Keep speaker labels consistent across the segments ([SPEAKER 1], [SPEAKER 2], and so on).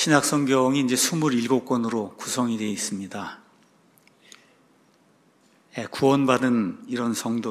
[SPEAKER 1] 신약성경이 이제 27권으로 구성이 되어 있습니다. 구원받은 이런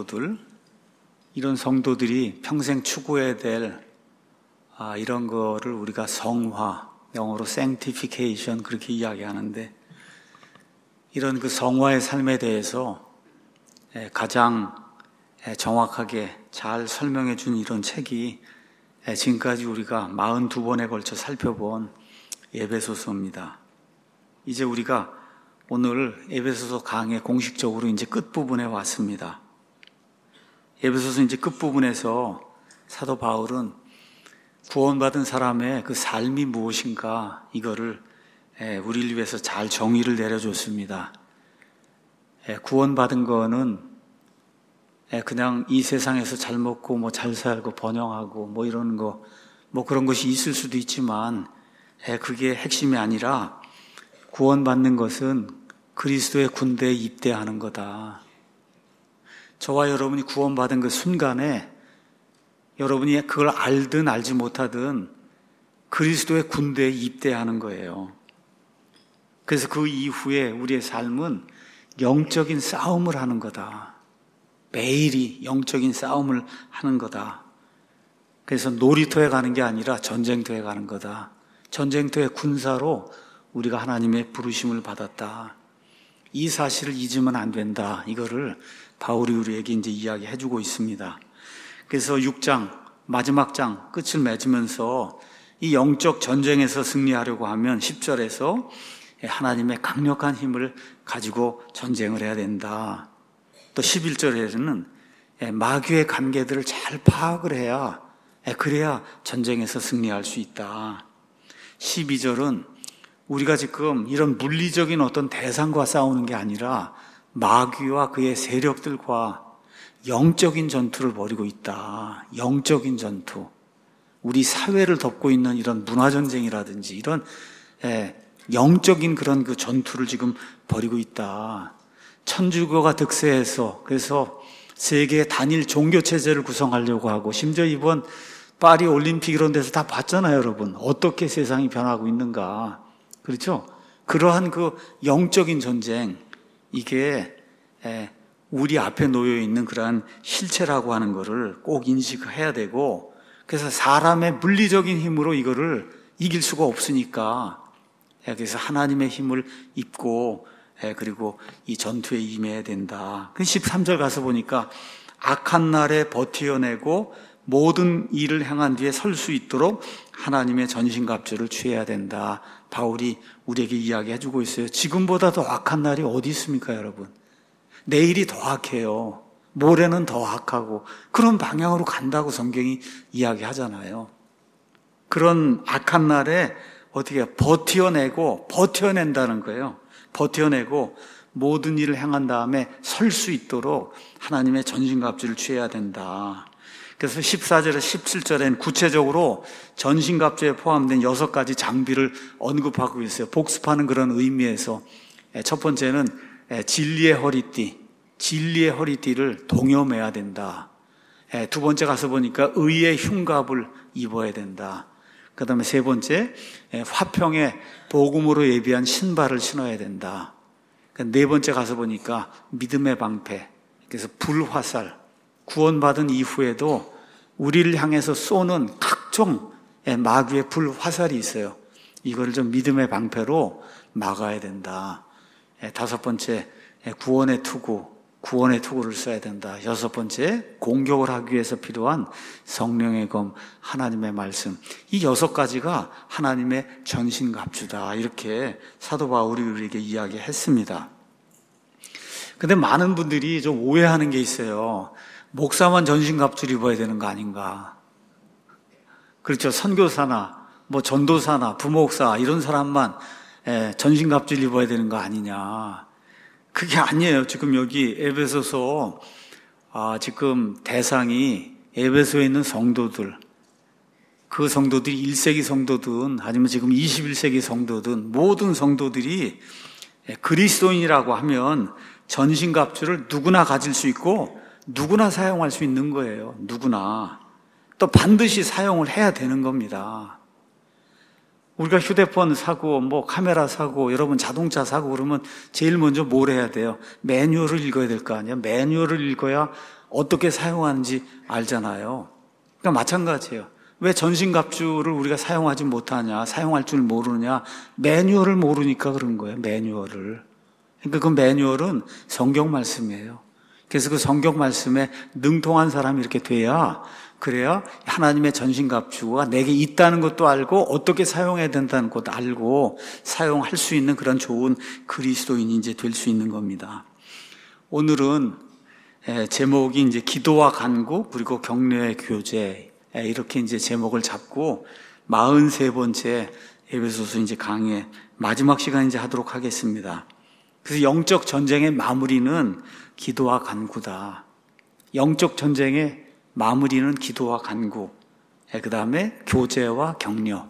[SPEAKER 1] 성도들이 평생 추구해야 될 이런 거를 우리가 성화, 영어로 sanctification 그렇게 이야기하는데, 이런 그 성화의 삶에 대해서 가장 정확하게 잘 설명해 준 이런 책이 지금까지 우리가 42번에 걸쳐 살펴본 에베소서입니다. 이제 우리가 오늘 에베소서 강의 공식적으로 이제 끝부분에 왔습니다. 에베소서 이제 끝부분에서 사도 바울은 구원받은 사람의 그 삶이 무엇인가, 이거를 우리를 위해서 잘 정의를 내려줬습니다. 구원받은 거는 그냥 이 세상에서 잘 먹고 뭐 잘 살고 번영하고 뭐 이런 거, 뭐 그런 것이 있을 수도 있지만 그게 핵심이 아니라, 구원받는 것은 그리스도의 군대에 입대하는 거다. 저와 여러분이 구원받은 그 순간에 여러분이 그걸 알든 알지 못하든 그리스도의 군대에 입대하는 거예요. 그래서 그 이후에 우리의 삶은 영적인 싸움을 하는 거다. 매일이 영적인 싸움을 하는 거다. 그래서 놀이터에 가는 게 아니라 전쟁터에 가는 거다. 전쟁터의 군사로 우리가 하나님의 부르심을 받았다. 이 사실을 잊으면 안 된다. 이거를 바울이 우리에게 이제 이야기해주고 있습니다. 그래서 6장, 마지막 장 끝을 맺으면서 이 영적 전쟁에서 승리하려고 하면 10절에서 하나님의 강력한 힘을 가지고 전쟁을 해야 된다. 또 11절에는 마귀의 관계들을 잘 파악을 해야, 그래야 전쟁에서 승리할 수 있다. 12절은 우리가 지금 이런 물리적인 어떤 대상과 싸우는 게 아니라 마귀와 그의 세력들과 영적인 전투를 벌이고 있다. 영적인 전투. 우리 사회를 덮고 있는 이런 문화전쟁이라든지 이런 영적인 그런 그 전투를 지금 벌이고 있다. 천주교가 득세해서 그래서 세계 단일 종교체제를 구성하려고 하고, 심지어 이번 파리 올림픽 이런 데서 다 봤잖아요, 여러분. 어떻게 세상이 변하고 있는가. 그렇죠? 그러한 그 영적인 전쟁, 이게 우리 앞에 놓여 있는 그러한 실체라고 하는 거를 꼭 인식해야 되고, 그래서 사람의 물리적인 힘으로 이거를 이길 수가 없으니까, 그래서 하나님의 힘을 입고 그리고 이 전투에 임해야 된다. 13절 가서 보니까 악한 날에 버티어내고 모든 일을 행한 뒤에 설 수 있도록 하나님의 전신갑주를 취해야 된다. 바울이 우리에게 이야기해주고 있어요. 지금보다 더 악한 날이 어디 있습니까, 여러분? 내일이 더 악해요. 모레는 더 악하고 그런 방향으로 간다고 성경이 이야기하잖아요. 그런 악한 날에 어떻게 버텨낸다는 거예요. 버텨내고 모든 일을 행한 다음에 설 수 있도록 하나님의 전신갑주를 취해야 된다. 그래서 14절에 17절엔 구체적으로 전신갑주에 포함된 6가지 장비를 언급하고 있어요. 복습하는 그런 의미에서 첫 번째는 진리의 허리띠를 동여매야 된다. 두 번째 가서 보니까 의의 흉갑을 입어야 된다. 그 다음에 세 번째, 화평의 복음으로 예비한 신발을 신어야 된다. 네 번째 가서 보니까 믿음의 방패, 그래서 불화살, 구원받은 이후에도 우리를 향해서 쏘는 각종 마귀의 불화살이 있어요. 이거를 좀 믿음의 방패로 막아야 된다. 다섯 번째, 구원의 투구를 써야 된다. 여섯 번째, 공격을 하기 위해서 필요한 성령의 검, 하나님의 말씀. 이 6가지가 하나님의 전신갑주다. 이렇게 사도 바울이 우리에게 이야기했습니다. 근데 많은 분들이 좀 오해하는 게 있어요. 목사만 전신갑주를 입어야 되는 거 아닌가. 그렇죠. 선교사나 뭐 전도사나 부목사 이런 사람만 전신갑주를 입어야 되는 거 아니냐. 그게 아니에요. 지금 여기 에베소서 지금 대상이 에베소에 있는 성도들, 그 성도들이 1세기 성도든 아니면 지금 21세기 성도든 모든 성도들이 그리스도인이라고 하면 전신갑주를 누구나 가질 수 있고 누구나 사용할 수 있는 거예요. 누구나. 또 반드시 사용을 해야 되는 겁니다. 우리가 휴대폰 사고, 뭐 카메라 사고, 여러분 자동차 사고 그러면 제일 먼저 뭘 해야 돼요? 매뉴얼을 읽어야 될 거 아니에요? 매뉴얼을 읽어야 어떻게 사용하는지 알잖아요. 그러니까 마찬가지예요. 왜 전신갑주를 우리가 사용하지 못하냐? 사용할 줄 모르느냐? 매뉴얼을 모르니까 그런 거예요. 매뉴얼을. 그러니까 그 매뉴얼은 성경 말씀이에요. 그래서 그 성경 말씀에 능통한 사람이 이렇게 돼야, 그래야 하나님의 전신갑주가 내게 있다는 것도 알고 어떻게 사용해야 된다는 것도 알고 사용할 수 있는 그런 좋은 그리스도인이 이제 될 수 있는 겁니다. 오늘은 제목이 이제 기도와 간구 그리고 격려의 교제, 이렇게 이제 제목을 잡고 43번째 에베소서 이제 강의 마지막 시간 이제 하도록 하겠습니다. 그래서 영적 전쟁의 마무리는 기도와 간구다. 영적 전쟁의 마무리는 기도와 간구, 그 다음에 교제와 격려.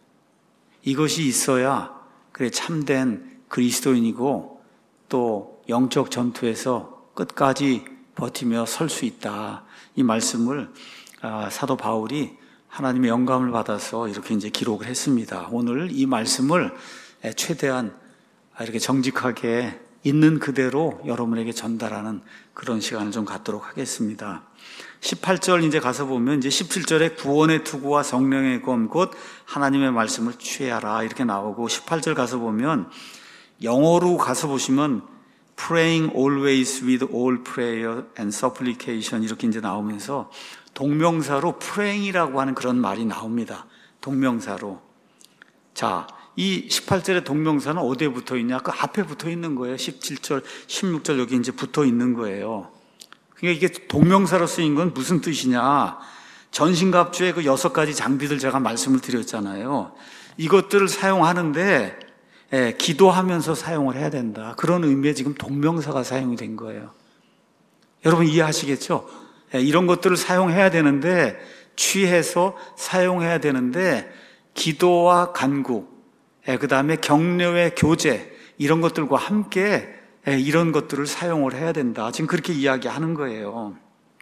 [SPEAKER 1] 이것이 있어야 그래 참된 그리스도인이고 또 영적 전투에서 끝까지 버티며 설 수 있다. 이 말씀을 사도 바울이 하나님의 영감을 받아서 이렇게 이제 기록을 했습니다. 오늘 이 말씀을 최대한 이렇게 정직하게 있는 그대로 여러분에게 전달하는 그런 시간을 좀 갖도록 하겠습니다. 18절 이제 가서 보면 이제 17절에 구원의 투구와 성령의 검 곧 하나님의 말씀을 취하라 이렇게 나오고 18절 가서 보면 영어로 가서 보시면 praying always with all prayer and supplication 이렇게 이제 나오면서 동명사로 praying이라고 하는 그런 말이 나옵니다. 동명사로. 자, 이 18절의 동명사는 어디에 붙어 있냐? 그 앞에 붙어 있는 거예요. 17절, 16절 여기 이제 붙어 있는 거예요. 그러니까 이게 동명사로 쓰인 건 무슨 뜻이냐? 전신갑주의 그 6가지 장비들 제가 말씀을 드렸잖아요. 이것들을 사용하는데 기도하면서 사용을 해야 된다. 그런 의미의 지금 동명사가 사용이 된 거예요. 여러분 이해하시겠죠? 이런 것들을 사용해야 되는데 취해서 사용해야 되는데 기도와 간구, 그 다음에 격려의 교제 이런 것들과 함께 이런 것들을 사용을 해야 된다. 지금 그렇게 이야기하는 거예요.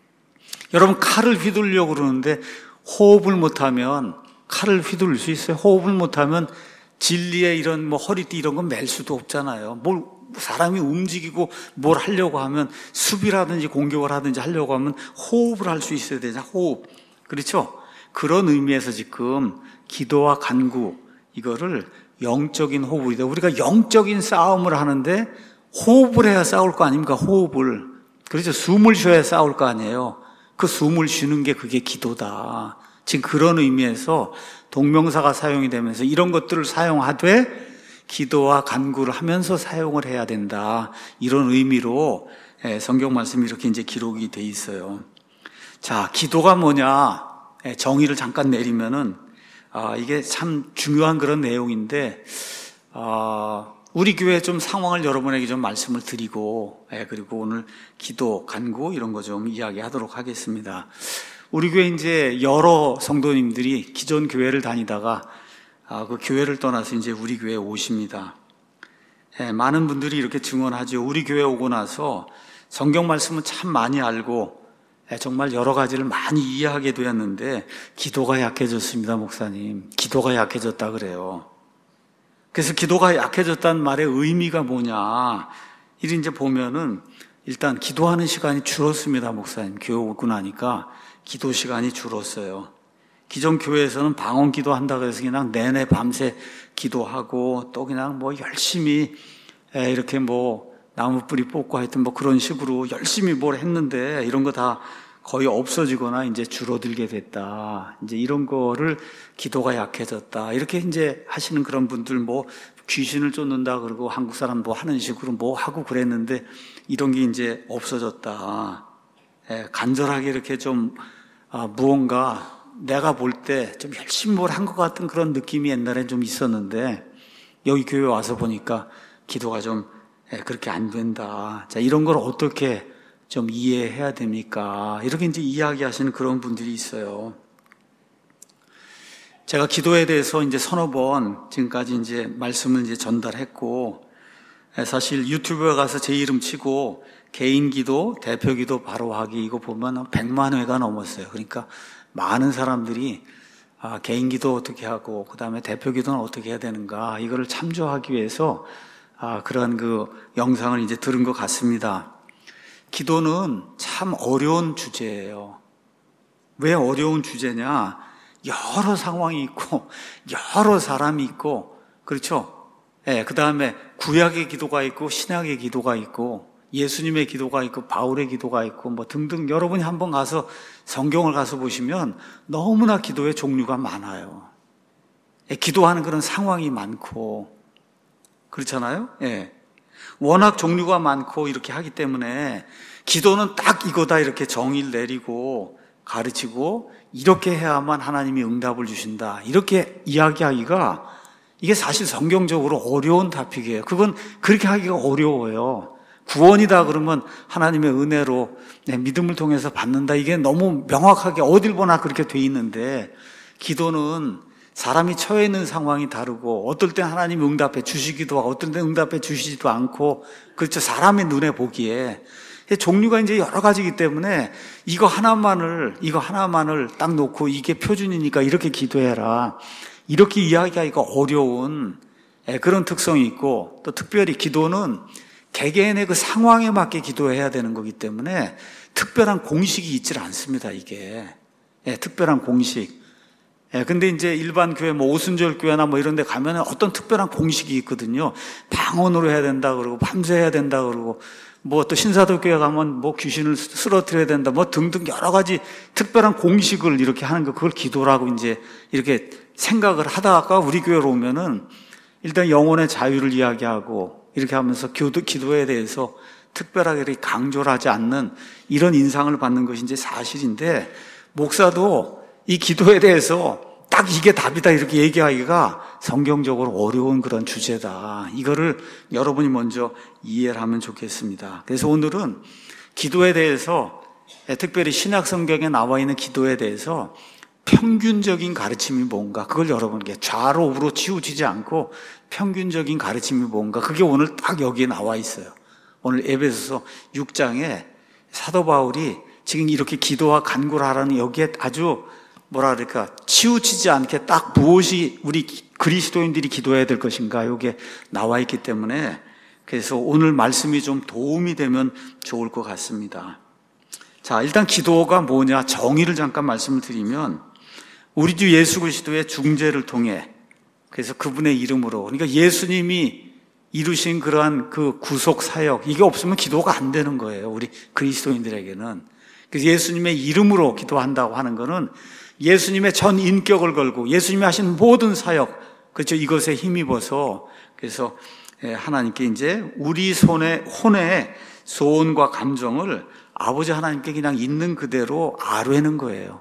[SPEAKER 1] 여러분 칼을 휘두르려고 그러는데 호흡을 못하면 칼을 휘두를 수 있어요? 호흡을 못하면 진리의 이런 뭐 허리띠 이런 건 맬 수도 없잖아요. 뭘 사람이 움직이고 뭘 하려고 하면 수비라든지 공격을 하든지 하려고 하면 호흡을 할 수 있어야 되잖아요. 호흡. 그렇죠? 그런 의미에서 지금 기도와 간구 이거를 영적인 호흡이다. 우리가 영적인 싸움을 하는데 호흡을 해야 싸울 거 아닙니까? 호흡을. 그렇죠? 숨을 쉬어야 싸울 거 아니에요. 그 숨을 쉬는 게 그게 기도다. 지금 그런 의미에서 동명사가 사용이 되면서 이런 것들을 사용하되 기도와 간구를 하면서 사용을 해야 된다. 이런 의미로 성경 말씀이 이렇게 이제 기록이 돼 있어요. 자, 기도가 뭐냐? 정의를 잠깐 내리면은 이게 참 중요한 그런 내용인데 우리 교회 좀 상황을 여러분에게 좀 말씀을 드리고 그리고 오늘 기도, 간구 이런 거 좀 이야기하도록 하겠습니다. 우리 교회 이제 여러 성도님들이 기존 교회를 다니다가 그 교회를 떠나서 이제 우리 교회에 오십니다. 많은 분들이 이렇게 증언하죠. 우리 교회 오고 나서 성경 말씀은 참 많이 알고 정말 여러 가지를 많이 이해하게 되었는데 기도가 약해졌습니다, 목사님. 기도가 약해졌다 그래요. 그래서 기도가 약해졌다는 말의 의미가 뭐냐? 이리 이제 보면은 일단 기도하는 시간이 줄었습니다, 목사님. 교회 오고 나니까 기도 시간이 줄었어요. 기존 교회에서는 방언 기도한다고 해서 그냥 내내 밤새 기도하고 또 그냥 뭐 열심히 이렇게 뭐 나무 뿌리 뽑고 하여튼 뭐 그런 식으로 열심히 뭘 했는데 이런 거 다 거의 없어지거나 이제 줄어들게 됐다. 이제 이런 거를 기도가 약해졌다. 이렇게 이제 하시는 그런 분들 뭐 귀신을 쫓는다 그러고 한국 사람 뭐 하는 식으로 뭐 하고 그랬는데 이런 게 이제 없어졌다. 간절하게 이렇게 좀 무언가 내가 볼 때 좀 열심히 뭘 한 것 같은 그런 느낌이 옛날엔 좀 있었는데 여기 교회 와서 보니까 기도가 좀 그렇게 안 된다. 자, 이런 걸 어떻게 좀 이해해야 됩니까? 이렇게 이제 이야기하시는 그런 분들이 있어요. 제가 기도에 대해서 이제 서너 번 지금까지 이제 말씀을 이제 전달했고, 사실 유튜브에 가서 제 이름 치고 개인 기도, 대표 기도 바로 하기 이거 보면 100만 회가 넘었어요. 그러니까 많은 사람들이 개인 기도 어떻게 하고 그다음에 대표 기도는 어떻게 해야 되는가 이거를 참조하기 위해서 그런 그 영상을 이제 들은 것 같습니다. 기도는 참 어려운 주제예요. 왜 어려운 주제냐? 여러 상황이 있고 여러 사람이 있고 그렇죠? 그 다음에 구약의 기도가 있고 신약의 기도가 있고 예수님의 기도가 있고 바울의 기도가 있고 뭐 등등 여러분이 한번 가서 성경을 가서 보시면 너무나 기도의 종류가 많아요. 기도하는 그런 상황이 많고 그렇잖아요. 워낙 종류가 많고 이렇게 하기 때문에 기도는 딱 이거다 이렇게 정의를 내리고 가르치고 이렇게 해야만 하나님이 응답을 주신다 이렇게 이야기하기가 이게 사실 성경적으로 어려운 토픽이에요. 그건 그렇게 하기가 어려워요. 구원이다 그러면 하나님의 은혜로 믿음을 통해서 받는다 이게 너무 명확하게 어딜 보나 그렇게 돼 있는데 기도는 사람이 처해 있는 상황이 다르고 어떨 때 하나님이 응답해 주시기도 하고 어떨 때 응답해 주시지도 않고 그렇죠. 사람의 눈에 보기에 종류가 이제 여러 가지이기 때문에 이거 하나만을 딱 놓고 이게 표준이니까 이렇게 기도해라 이렇게 이야기하기가 어려운 그런 특성이 있고 또 특별히 기도는 개개인의 그 상황에 맞게 기도해야 되는 거기 때문에 특별한 공식이 있질 않습니다. 이게 특별한 공식. 근데 이제 일반 교회 뭐 오순절 교회나 뭐 이런 데 가면 어떤 특별한 공식이 있거든요. 방언으로 해야 된다 그러고 밤새 해야 된다 그러고 뭐 또 신사도 교회 가면 뭐 귀신을 쓰러뜨려야 된다 뭐 등등 여러 가지 특별한 공식을 이렇게 하는 거 그걸 기도라고 이제 이렇게 생각을 하다가 우리 교회로 오면은 일단 영혼의 자유를 이야기하고 이렇게 하면서 기도에 대해서 특별하게 이렇게 강조를 하지 않는 이런 인상을 받는 것이 이제 사실인데 목사도 이 기도에 대해서 딱 이게 답이다 이렇게 얘기하기가 성경적으로 어려운 그런 주제다. 이거를 여러분이 먼저 이해를 하면 좋겠습니다. 그래서 오늘은 기도에 대해서 특별히 신약 성경에 나와 있는 기도에 대해서 평균적인 가르침이 뭔가 그걸 여러분께 좌로 우로 치우치지 않고 평균적인 가르침이 뭔가 그게 오늘 딱 여기에 나와 있어요. 오늘 에베소서 6장에 사도 바울이 지금 이렇게 기도와 간구를 하라는 여기에 아주 뭐라 그럴까 치우치지 않게 딱 무엇이 우리 그리스도인들이 기도해야 될 것인가 여기에 나와 있기 때문에 그래서 오늘 말씀이 좀 도움이 되면 좋을 것 같습니다. 자, 일단 기도가 뭐냐 정의를 잠깐 말씀을 드리면 우리 주 예수 그리스도의 중재를 통해 그래서 그분의 이름으로 그러니까 예수님이 이루신 그러한 그 구속 사역 이게 없으면 기도가 안 되는 거예요. 우리 그리스도인들에게는. 그래서 예수님의 이름으로 기도한다고 하는 거는 예수님의 전 인격을 걸고 예수님이 하신 모든 사역 그렇죠. 이것에 힘입어서 그래서 하나님께 이제 우리 혼의 소원과 감정을 아버지 하나님께 그냥 있는 그대로 아뢰는 거예요.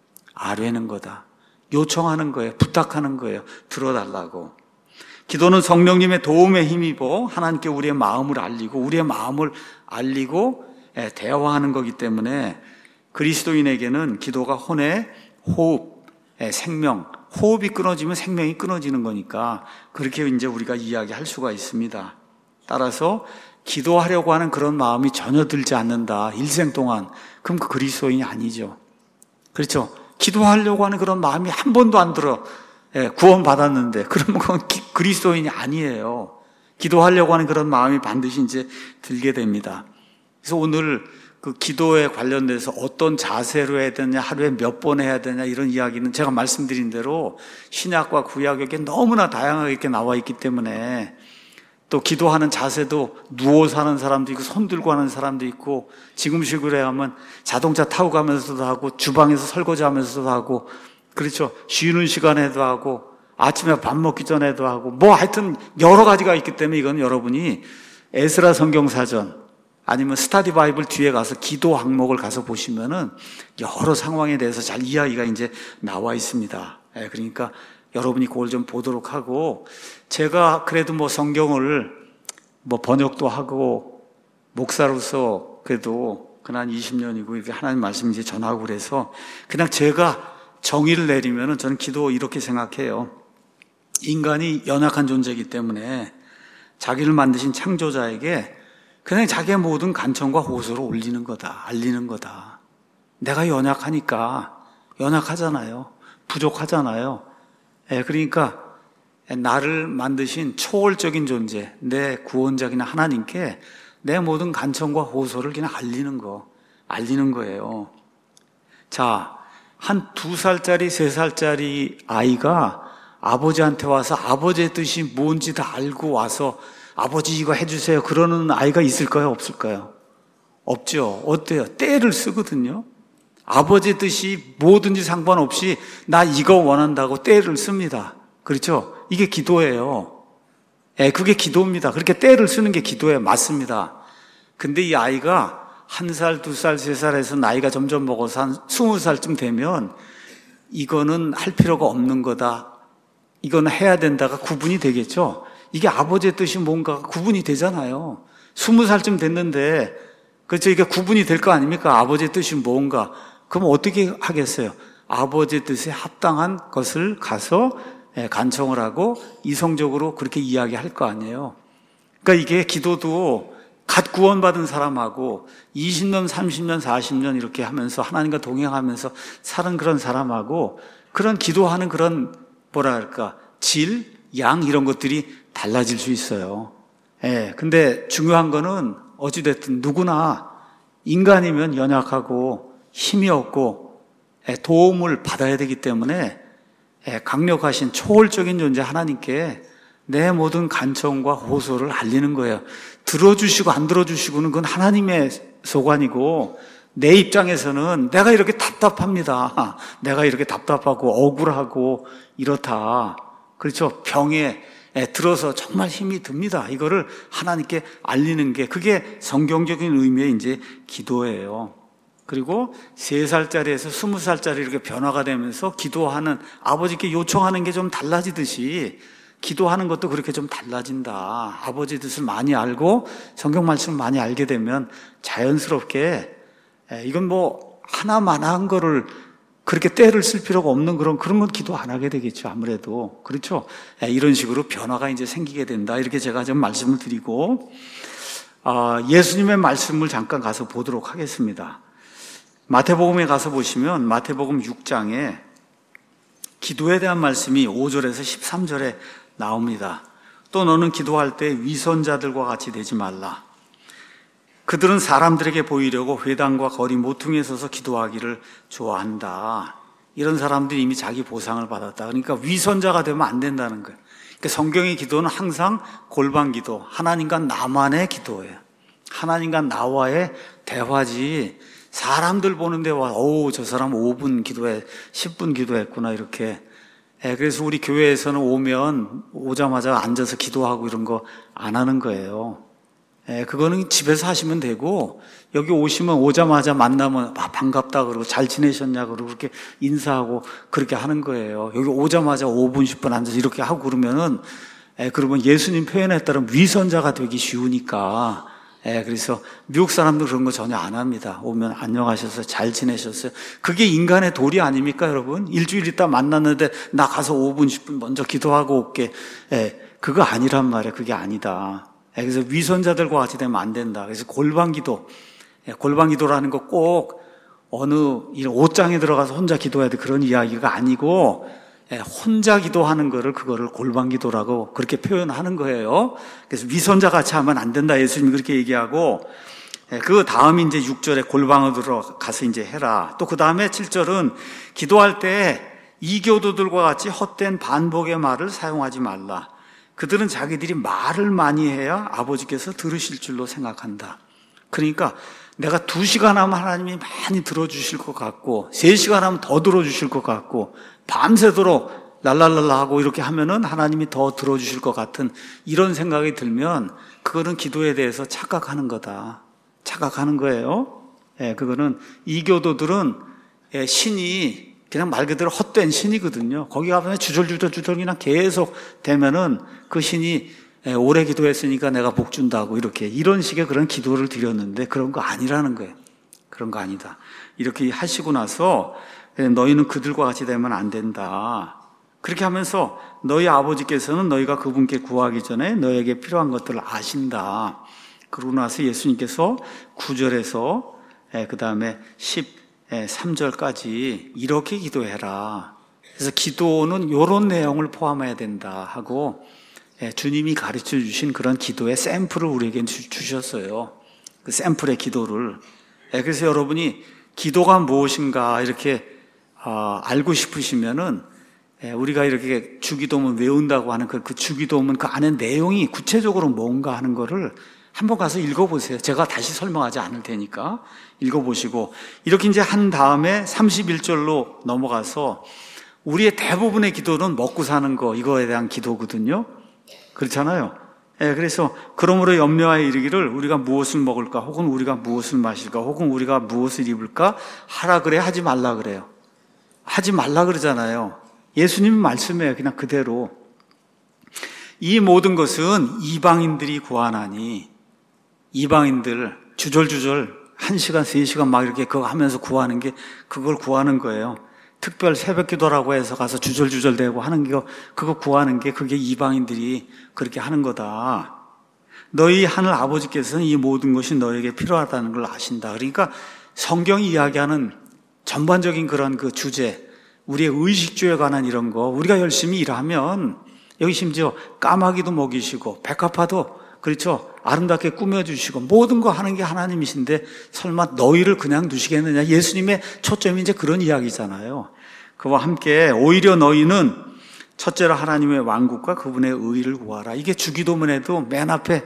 [SPEAKER 1] 아뢰는 거다. 요청하는 거예요. 부탁하는 거예요. 들어달라고. 기도는 성령님의 도움에 힘입어 하나님께 우리의 마음을 알리고 대화하는 거기 때문에 그리스도인에게는 기도가 혼의 호흡, 생명, 호흡이 끊어지면 생명이 끊어지는 거니까 그렇게 이제 우리가 이야기할 수가 있습니다. 따라서 기도하려고 하는 그런 마음이 전혀 들지 않는다. 일생 동안. 그럼 그 그리스도인이 아니죠. 그렇죠. 기도하려고 하는 그런 마음이 한 번도 안 들어. 구원받았는데. 그러면 그건 그리스도인이 아니에요. 기도하려고 하는 그런 마음이 반드시 이제 들게 됩니다. 그래서 오늘 그 기도에 관련돼서 어떤 자세로 해야 되냐, 하루에 몇 번 해야 되냐 이런 이야기는 제가 말씀드린 대로 신약과 구약에 너무나 다양하게 이렇게 나와 있기 때문에 또 기도하는 자세도 누워서 하는 사람도 있고 손 들고 하는 사람도 있고 지금식으로 하면 자동차 타고 가면서도 하고 주방에서 설거지하면서도 하고 그렇죠. 쉬는 시간에도 하고 아침에 밥 먹기 전에도 하고 뭐 하여튼 여러 가지가 있기 때문에 이건 여러분이 에스라 성경사전 아니면 스타디 바이블 뒤에 가서 기도 항목을 가서 보시면은 여러 상황에 대해서 잘 이야기가 이제 나와 있습니다. 그러니까 여러분이 그걸 좀 보도록 하고 제가 그래도 뭐 성경을 뭐 번역도 하고 목사로서 그래도 그난 20년이고 이렇게 하나님 말씀 이제 전하고 그래서 그냥 제가 정의를 내리면은 저는 기도 이렇게 생각해요. 인간이 연약한 존재이기 때문에 자기를 만드신 창조자에게 그냥 자기의 모든 간청과 호소를 올리는 거다. 알리는 거다. 내가 연약하니까 연약하잖아요. 부족하잖아요. 그러니까 나를 만드신 초월적인 존재, 내 구원자인 하나님께 내 모든 간청과 호소를 그냥 알리는 거예요. 자, 한 2살짜리, 3살짜리 아이가 아버지한테 와서 아버지의 뜻이 뭔지 다 알고 와서 아버지 이거 해주세요 그러는 아이가 있을까요? 없을까요? 없죠. 어때요? 떼를 쓰거든요. 아버지의 뜻이 뭐든지 상관없이 나 이거 원한다고 떼를 씁니다. 그렇죠? 이게 기도예요. 그게 기도입니다. 그렇게 떼를 쓰는 게 기도예요. 맞습니다. 근데 이 아이가 1살, 2살, 3살에서 나이가 점점 먹어서 한 20살쯤 되면 이거는 할 필요가 없는 거다. 이거는 해야 된다가 구분이 되겠죠. 이게 아버지의 뜻이 뭔가 구분이 되잖아요. 20살쯤 됐는데 그렇죠. 이게 구분이 될 거 아닙니까? 아버지의 뜻이 뭔가. 그럼 어떻게 하겠어요? 아버지의 뜻에 합당한 것을 가서 간청을 하고 이성적으로 그렇게 이야기할 거 아니에요. 그러니까 이게 기도도 갓 구원받은 사람하고 20년, 30년, 40년 이렇게 하면서 하나님과 동행하면서 사는 그런 사람하고 그런 기도하는 그런 뭐랄까 질, 양 이런 것들이 달라질 수 있어요. 근데 중요한 거는 어찌됐든 누구나 인간이면 연약하고 힘이 없고 도움을 받아야 되기 때문에 강력하신 초월적인 존재 하나님께 내 모든 간청과 호소를 알리는 거예요. 들어주시고 안 들어주시고는 그건 하나님의 소관이고 내 입장에서는 내가 이렇게 답답합니다. 내가 이렇게 답답하고 억울하고 이렇다. 그렇죠? 병에 들어서 정말 힘이 듭니다. 이거를 하나님께 알리는 게 그게 성경적인 의미의 이제 기도예요. 그리고 3살짜리에서 20살짜리 이렇게 변화가 되면서 기도하는 아버지께 요청하는 게 좀 달라지듯이 기도하는 것도 그렇게 좀 달라진다. 아버지 뜻을 많이 알고 성경 말씀을 많이 알게 되면 자연스럽게 이건 뭐 하나만한 거를 그렇게 떼를 쓸 필요가 없는 그런 건 기도 안 하게 되겠죠. 아무래도. 그렇죠. 이런 식으로 변화가 이제 생기게 된다. 이렇게 제가 좀 말씀을 드리고 예수님의 말씀을 잠깐 가서 보도록 하겠습니다. 마태복음에 가서 보시면 마태복음 6장에 기도에 대한 말씀이 5절에서 13절에 나옵니다. 또 너는 기도할 때 위선자들과 같이 되지 말라. 그들은 사람들에게 보이려고 회당과 거리 모퉁이에 서서 기도하기를 좋아한다. 이런 사람들이 이미 자기 보상을 받았다. 그러니까 위선자가 되면 안 된다는 거예요. 그러니까 성경의 기도는 항상 골방 기도, 하나님과 나만의 기도예요. 하나님과 나와의 대화지 사람들 보는데 와, 저 사람 5분 기도해, 10분 기도했구나 이렇게. 그래서 우리 교회에서는 오자마자 앉아서 기도하고 이런 거 안 하는 거예요. 그거는 집에서 하시면 되고 여기 오시면 오자마자 만나면 반갑다 그러고 잘 지내셨냐 그러고 그렇게 인사하고 그렇게 하는 거예요. 여기 오자마자 5분 10분 앉아서 이렇게 하고 그러면 예수님 표현에 따르면 위선자가 되기 쉬우니까 그래서 미국 사람들 그런 거 전혀 안 합니다. 오면 안녕하셨어요? 잘 지내셨어요? 그게 인간의 도리 아닙니까 여러분? 일주일 있다 만났는데 나 가서 5분 10분 먼저 기도하고 올게. 그거 아니란 말이에요. 그게 아니다. 그래서 위선자들과 같이 되면 안 된다. 그래서 골방기도, 골방기도라는 거 꼭 어느 옷장에 들어가서 혼자 기도해야 돼 그런 이야기가 아니고 혼자 기도하는 그거를 골방기도라고 그렇게 표현하는 거예요. 그래서 위선자 같이 하면 안 된다. 예수님이 그렇게 얘기하고 그 다음이 이제 6절에 골방으로 들어가서 이제 해라. 또 그 다음에 7절은 기도할 때 이교도들과 같이 헛된 반복의 말을 사용하지 말라. 그들은 자기들이 말을 많이 해야 아버지께서 들으실 줄로 생각한다. 그러니까 내가 2시간 하면 하나님이 많이 들어주실 것 같고 3시간 하면 더 들어주실 것 같고 밤새도록 랄랄랄라 하고 이렇게 하면은 하나님이 더 들어주실 것 같은 이런 생각이 들면 그거는 기도에 대해서 착각하는 거다. 착각하는 거예요. 그거는 이교도들은 신이 그냥 말 그대로 헛된 신이거든요. 거기 가면 주절주절 그냥 계속 되면은 그 신이 오래 기도했으니까 내가 복 준다고 이런 식의 그런 기도를 드렸는데 그런 거 아니라는 거예요. 그런 거 아니다. 이렇게 하시고 나서 너희는 그들과 같이 되면 안 된다. 그렇게 하면서 너희 아버지께서는 너희가 그분께 구하기 전에 너희에게 필요한 것들을 아신다. 그러고 나서 예수님께서 9절에서 그 다음에 13절까지 이렇게 기도해라. 그래서 기도는 이런 내용을 포함해야 된다 하고 주님이 가르쳐 주신 그런 기도의 샘플을 우리에게 주셨어요. 그 샘플의 기도를. 그래서 여러분이 기도가 무엇인가 이렇게 알고 싶으시면은 우리가 이렇게 주기도문 외운다고 하는 그 주기도문 그 안에 내용이 구체적으로 뭔가 하는 거를 한번 가서 읽어보세요. 제가 다시 설명하지 않을 테니까 읽어보시고 이렇게 이제 한 다음에 31절로 넘어가서 우리의 대부분의 기도는 먹고 사는 거 이거에 대한 기도거든요. 그렇잖아요. 그래서 그러므로 염려하여 이르기를 우리가 무엇을 먹을까 혹은 우리가 무엇을 마실까 혹은 우리가 무엇을 입을까 하라 그래 하지 말라 그래요. 하지 말라 그러잖아요. 예수님 말씀이에요. 그냥 그대로. 이 모든 것은 이방인들이 구하나니 이방인들 주절주절 1시간, 3시간 막 이렇게 그거 하면서 구하는 게 그걸 구하는 거예요. 특별 새벽 기도라고 해서 가서 주절주절 대고 하는 게 그거 구하는 게 그게 이방인들이 그렇게 하는 거다. 너희 하늘 아버지께서는 이 모든 것이 너에게 필요하다는 걸 아신다. 그러니까 성경이 이야기하는 전반적인 그런 그 주제, 우리의 의식주에 관한 이런 거 우리가 열심히 일하면 여기 심지어 까마귀도 먹이시고 백합화도 그렇죠. 아름답게 꾸며주시고 모든 거 하는 게 하나님이신데 설마 너희를 그냥 두시겠느냐. 예수님의 초점이 이제 그런 이야기잖아요. 그와 함께 오히려 너희는 첫째로 하나님의 왕국과 그분의 의를 구하라. 이게 주기도문에도 맨 앞에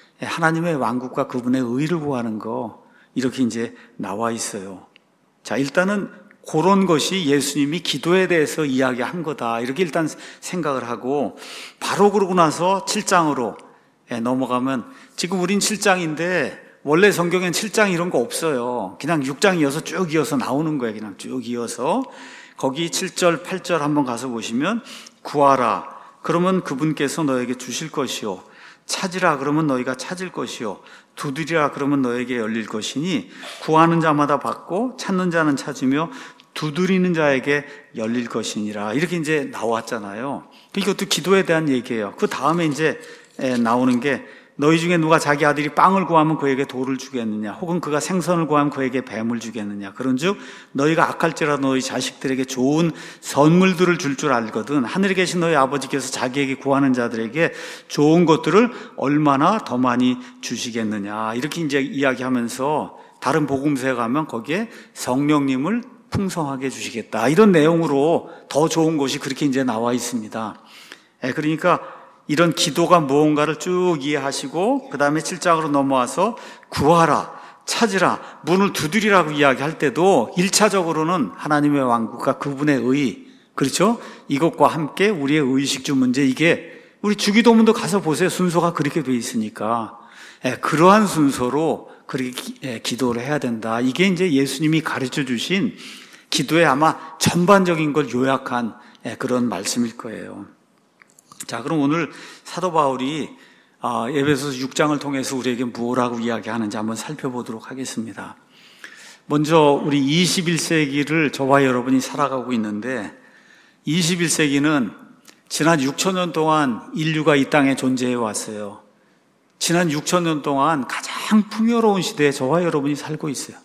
[SPEAKER 1] 하나님의 왕국과 그분의 의를 구하는 거 이렇게 이제 나와 있어요. 자, 일단은 그런 것이 예수님이 기도에 대해서 이야기한 거다. 이렇게 일단 생각을 하고 바로 그러고 나서 7장으로 넘어가면 지금 우린 7장인데 원래 성경엔 7장 이런 거 없어요. 그냥 6장 이어서 쭉 이어서 나오는 거예요. 그냥 쭉 이어서. 거기 7절, 8절 한번 가서 보시면 구하라. 그러면 그분께서 너에게 주실 것이요. 찾으라. 그러면 너희가 찾을 것이요. 두드리라. 그러면 너에게 열릴 것이니 구하는 자마다 받고 찾는 자는 찾으며 두드리는 자에게 열릴 것이니라. 이렇게 이제 나왔잖아요. 이것도 기도에 대한 얘기예요. 그 다음에 이제 나오는 게 너희 중에 누가 자기 아들이 빵을 구하면 그에게 돌을 주겠느냐 혹은 그가 생선을 구하면 그에게 뱀을 주겠느냐. 그런즉 너희가 악할지라도 너희 자식들에게 좋은 선물들을 줄 알거든 하늘에 계신 너희 아버지께서 자기에게 구하는 자들에게 좋은 것들을 얼마나 더 많이 주시겠느냐. 이렇게 이제 이야기하면서 다른 복음서에 가면 거기에 성령님을 풍성하게 주시겠다. 이런 내용으로 더 좋은 것이 그렇게 이제 나와 있습니다. 그러니까 이런 기도가 무언가를 쭉 이해하시고 그 다음에 7장으로 넘어와서 구하라, 찾으라, 문을 두드리라고 이야기할 때도 1차적으로는 하나님의 왕국과 그분의 의, 그렇죠? 이것과 함께 우리의 의식주 문제, 이게 우리 주기도문도 가서 보세요. 순서가 그렇게 돼 있으니까 그러한 순서로 그렇게 기도를 해야 된다. 이게 이제 예수님이 가르쳐 주신 기도의 아마 전반적인 걸 요약한 그런 말씀일 거예요. 자, 그럼 오늘 사도 바울이 에베소서 6장을 통해서 우리에게 무엇라고 이야기하는지 한번 살펴보도록 하겠습니다. 먼저 우리 21세기를 저와 여러분이 살아가고 있는데 21세기는 지난 6천년 동안 인류가 이 땅에 존재해 왔어요. 지난 6천년 동안 가장 풍요로운 시대에 저와 여러분이 살고 있어요.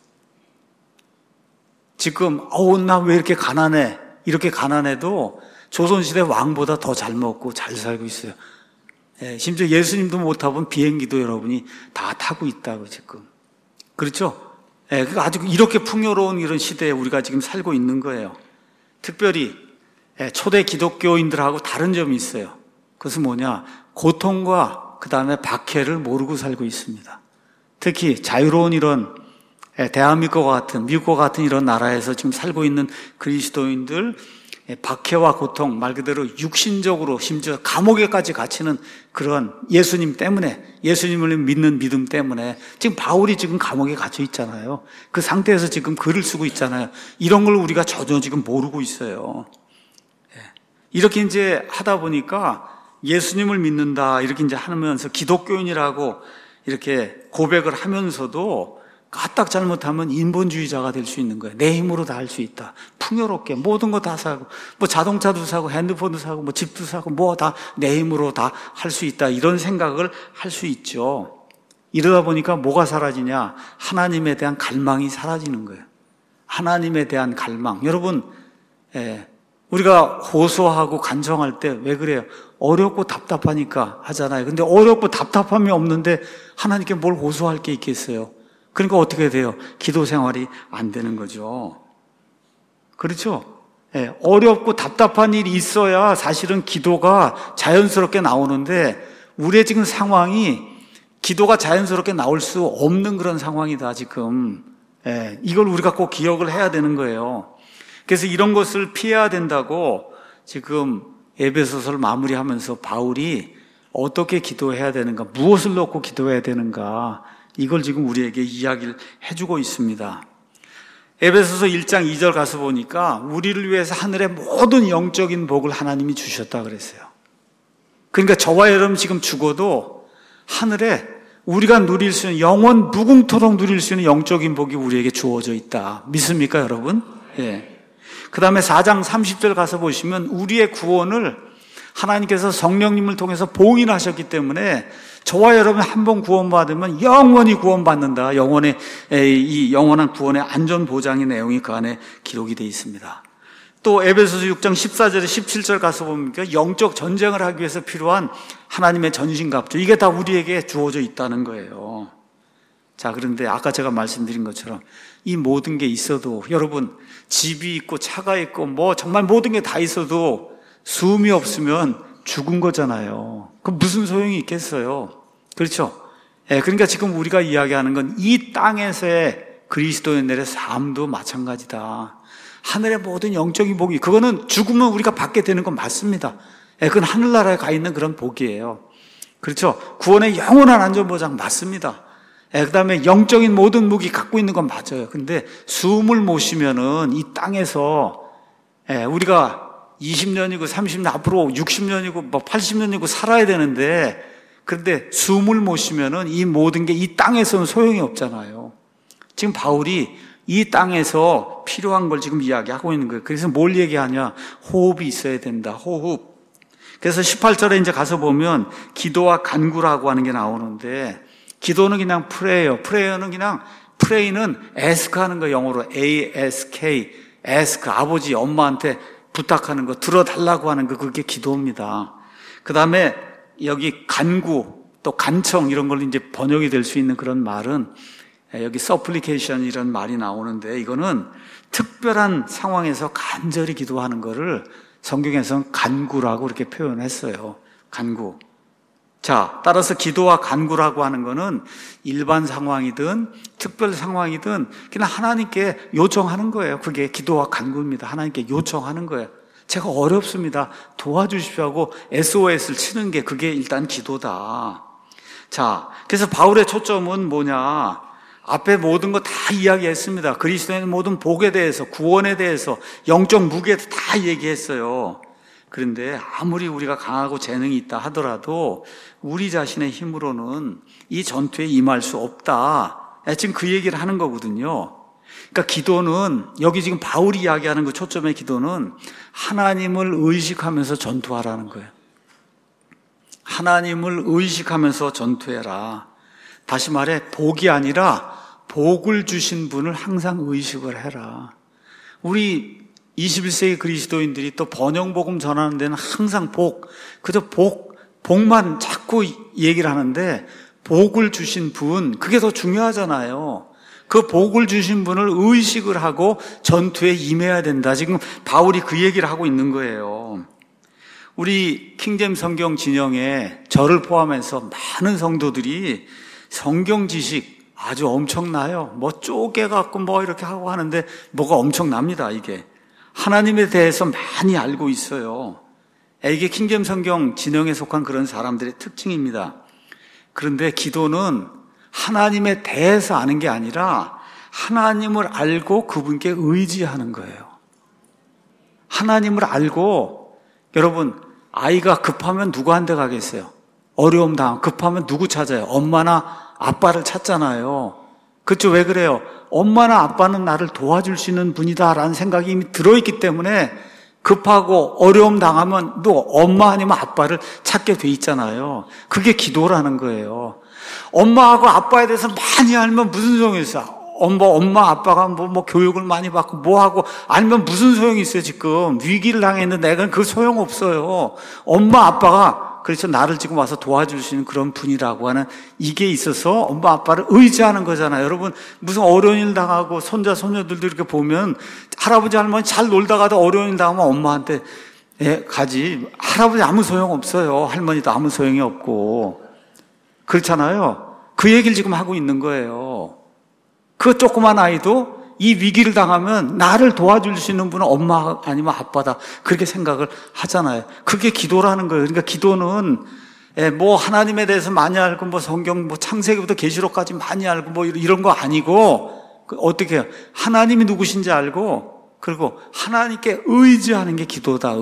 [SPEAKER 1] 지금 나 왜 이렇게 가난해? 이렇게 가난해도 조선시대 왕보다 더 잘 먹고 잘 살고 있어요. 심지어 예수님도 못 타본 비행기도 여러분이 다 타고 있다고 지금. 그렇죠? 그러니까 아주 이렇게 풍요로운 이런 시대에 우리가 지금 살고 있는 거예요. 특별히 초대 기독교인들하고 다른 점이 있어요. 그것은 뭐냐? 고통과 그 다음에 박해를 모르고 살고 있습니다. 특히 자유로운 이런 대한민국과 같은 미국과 같은 이런 나라에서 지금 살고 있는 그리스도인들 박해와 고통, 말 그대로 육신적으로 심지어 감옥에까지 갇히는 그런 예수님 때문에, 예수님을 믿는 믿음 때문에 지금 바울이 지금 감옥에 갇혀 있잖아요. 그 상태에서 지금 글을 쓰고 있잖아요. 이런 걸 우리가 전혀 지금 모르고 있어요. 이렇게 이제 하다 보니까 예수님을 믿는다 이렇게 이제 하면서 기독교인이라고 이렇게 고백을 하면서도 까딱 잘못하면 인본주의자가 될 수 있는 거예요. 내 힘으로 다 할 수 있다. 풍요롭게 모든 거 다 사고, 뭐 자동차도 사고, 핸드폰도 사고, 뭐 집도 사고, 뭐 다 내 힘으로 다 할 수 있다. 이런 생각을 할 수 있죠. 이러다 보니까 뭐가 사라지냐? 하나님에 대한 갈망이 사라지는 거예요. 하나님에 대한 갈망. 여러분, 우리가 호소하고 간청할 때 왜 그래요? 어렵고 답답하니까 하잖아요. 근데 어렵고 답답함이 없는데 하나님께 뭘 호소할 게 있겠어요? 그러니까 어떻게 돼요? 기도 생활이 안 되는 거죠. 그렇죠? 예, 어렵고 답답한 일이 있어야 사실은 기도가 자연스럽게 나오는데 우리의 지금 상황이 기도가 자연스럽게 나올 수 없는 그런 상황이다 지금. 예, 이걸 우리가 꼭 기억을 해야 되는 거예요. 그래서 이런 것을 피해야 된다고 지금 에베소서를 마무리하면서 바울이 어떻게 기도해야 되는가, 무엇을 놓고 기도해야 되는가, 이걸 지금 우리에게 이야기를 해주고 있습니다. 에베소서 1장 2절 가서 보니까 우리를 위해서 하늘의 모든 영적인 복을 하나님이 주셨다 그랬어요. 그러니까 저와 여러분 지금 죽어도 하늘에 우리가 누릴 수 있는 영원 무궁토록 누릴 수 있는 영적인 복이 우리에게 주어져 있다. 믿습니까 여러분? 예. 그 다음에 4장 30절 가서 보시면 우리의 구원을 하나님께서 성령님을 통해서 봉인하셨기 때문에 저와 여러분 한 번 구원받으면 영원히 구원받는다. 이 영원한 구원의 안전보장의 내용이 그 안에 기록이 되어 있습니다. 또 에베소서 6장 14절에 17절 가서 보니까 영적 전쟁을 하기 위해서 필요한 하나님의 전신갑주, 이게 다 우리에게 주어져 있다는 거예요. 자, 그런데 아까 제가 말씀드린 것처럼 이 모든 게 있어도 여러분 집이 있고 차가 있고 뭐 정말 모든 게 다 있어도 숨이 없으면 죽은 거잖아요. 그럼 무슨 소용이 있겠어요? 그렇죠? 예, 그러니까 지금 우리가 이야기하는 건 이 땅에서의 그리스도인들의 삶도 마찬가지다. 하늘의 모든 영적인 복이, 그거는 죽으면 우리가 받게 되는 건 맞습니다. 예, 그건 하늘나라에 가 있는 그런 복이에요. 그렇죠? 구원의 영원한 안전보장 맞습니다. 예, 그 다음에 영적인 모든 무기 갖고 있는 건 맞아요. 근데 숨을 못 쉬면은 이 땅에서 우리가 20년이고 30년, 앞으로 60년이고 뭐 80년이고 살아야 되는데, 그런데 숨을 못 쉬면은 이 모든 게 이 땅에서는 소용이 없잖아요. 지금 바울이 이 땅에서 필요한 걸 지금 이야기하고 있는 거예요. 그래서 뭘 얘기하냐? 호흡이 있어야 된다. 호흡. 그래서 18절에 이제 가서 보면 기도와 간구라고 하는 게 나오는데, 기도는 그냥 프레이어는 그냥, 프레이는 ask 하는 거, 영어로 ask, ask, 아버지, 엄마한테 부탁하는 거, 들어달라고 하는 거, 그게 기도입니다. 그 다음에 여기 간구, 또 간청, 이런 걸로 이제 번역이 될 수 있는 그런 말은 여기 supplication 이런 말이 나오는데, 이거는 특별한 상황에서 간절히 기도하는 거를 성경에서는 간구라고 이렇게 표현했어요. 간구. 자, 따라서 기도와 간구라고 하는 거는 일반 상황이든 특별 상황이든 그냥 하나님께 요청하는 거예요. 그게 기도와 간구입니다. 하나님께 요청하는 거예요. 제가 어렵습니다. 도와주십시오 하고 SOS를 치는 게 그게 일단 기도다. 자, 그래서 바울의 초점은 뭐냐? 앞에 모든 거 다 이야기했습니다. 그리스도의 모든 복에 대해서, 구원에 대해서, 영적 무게에 대해서 다 얘기했어요. 그런데 아무리 우리가 강하고 재능이 있다 하더라도 우리 자신의 힘으로는 이 전투에 임할 수 없다. 지금 그 얘기를 하는 거거든요. 그러니까 기도는, 여기 지금 바울이 이야기하는 그 초점의 기도는 하나님을 의식하면서 전투하라는 거예요. 하나님을 의식하면서 전투해라. 다시 말해, 복이 아니라 복을 주신 분을 항상 의식을 해라. 우리 21세기 그리스도인들이 또 번영복음 전하는 데는 항상 그저 복만 자꾸 얘기를 하는데, 복을 주신 분, 그게 더 중요하잖아요. 그 복을 주신 분을 의식을 하고 전투에 임해야 된다. 지금 바울이 그 얘기를 하고 있는 거예요. 우리 킹제임스 성경 진영에 저를 포함해서 많은 성도들이 성경 지식 아주 엄청나요. 뭐 쪼개갖고 뭐 이렇게 하고 하는데 뭐가 엄청납니다, 이게. 하나님에 대해서 많이 알고 있어요. 이게 킹제임스 성경 진영에 속한 그런 사람들의 특징입니다. 그런데 기도는 하나님에 대해서 아는 게 아니라 하나님을 알고 그분께 의지하는 거예요. 하나님을 알고, 여러분, 아이가 급하면 누구한테 가겠어요? 어려움 당하면 급하면 누구 찾아요? 엄마나 아빠를 찾잖아요. 그렇죠? 왜 그래요? 엄마나 아빠는 나를 도와줄 수 있는 분이다라는 생각이 이미 들어있기 때문에 급하고 어려움 당하면 또 엄마 아니면 아빠를 찾게 돼 있잖아요. 그게 기도라는 거예요. 엄마하고 아빠에 대해서 많이 알면 무슨 소용이 있어? 엄마 아빠가 뭐 교육을 많이 받고 뭐 하고 아니면 무슨 소용이 있어요 지금. 위기를 당했는데 내가 그 소용없어요. 엄마 아빠가 그래서 나를 지금 와서 도와줄 수 있는 그런 분이라고 하는 이게 있어서 엄마 아빠를 의지하는 거잖아요. 여러분 무슨 어려운 일 당하고 손자 손녀들도 이렇게 보면 할아버지 할머니 잘 놀다가도 어려운 일 당하면 엄마한테 가지. 할아버지 아무 소용 없어요. 할머니도 아무 소용이 없고. 그렇잖아요. 그 얘기를 지금 하고 있는 거예요. 그 조그만 아이도 이 위기를 당하면 나를 도와줄 수 있는 분은 엄마 아니면 아빠다. 그렇게 생각을 하잖아요. 그게 기도라는 거예요. 그러니까 기도는 뭐 하나님에 대해서 많이 알고 뭐 성경 뭐 창세기부터 계시록까지 많이 알고 뭐 이런 거 아니고 어떻게 해요? 하나님이 누구신지 알고 그리고 하나님께 의지하는 게 기도다.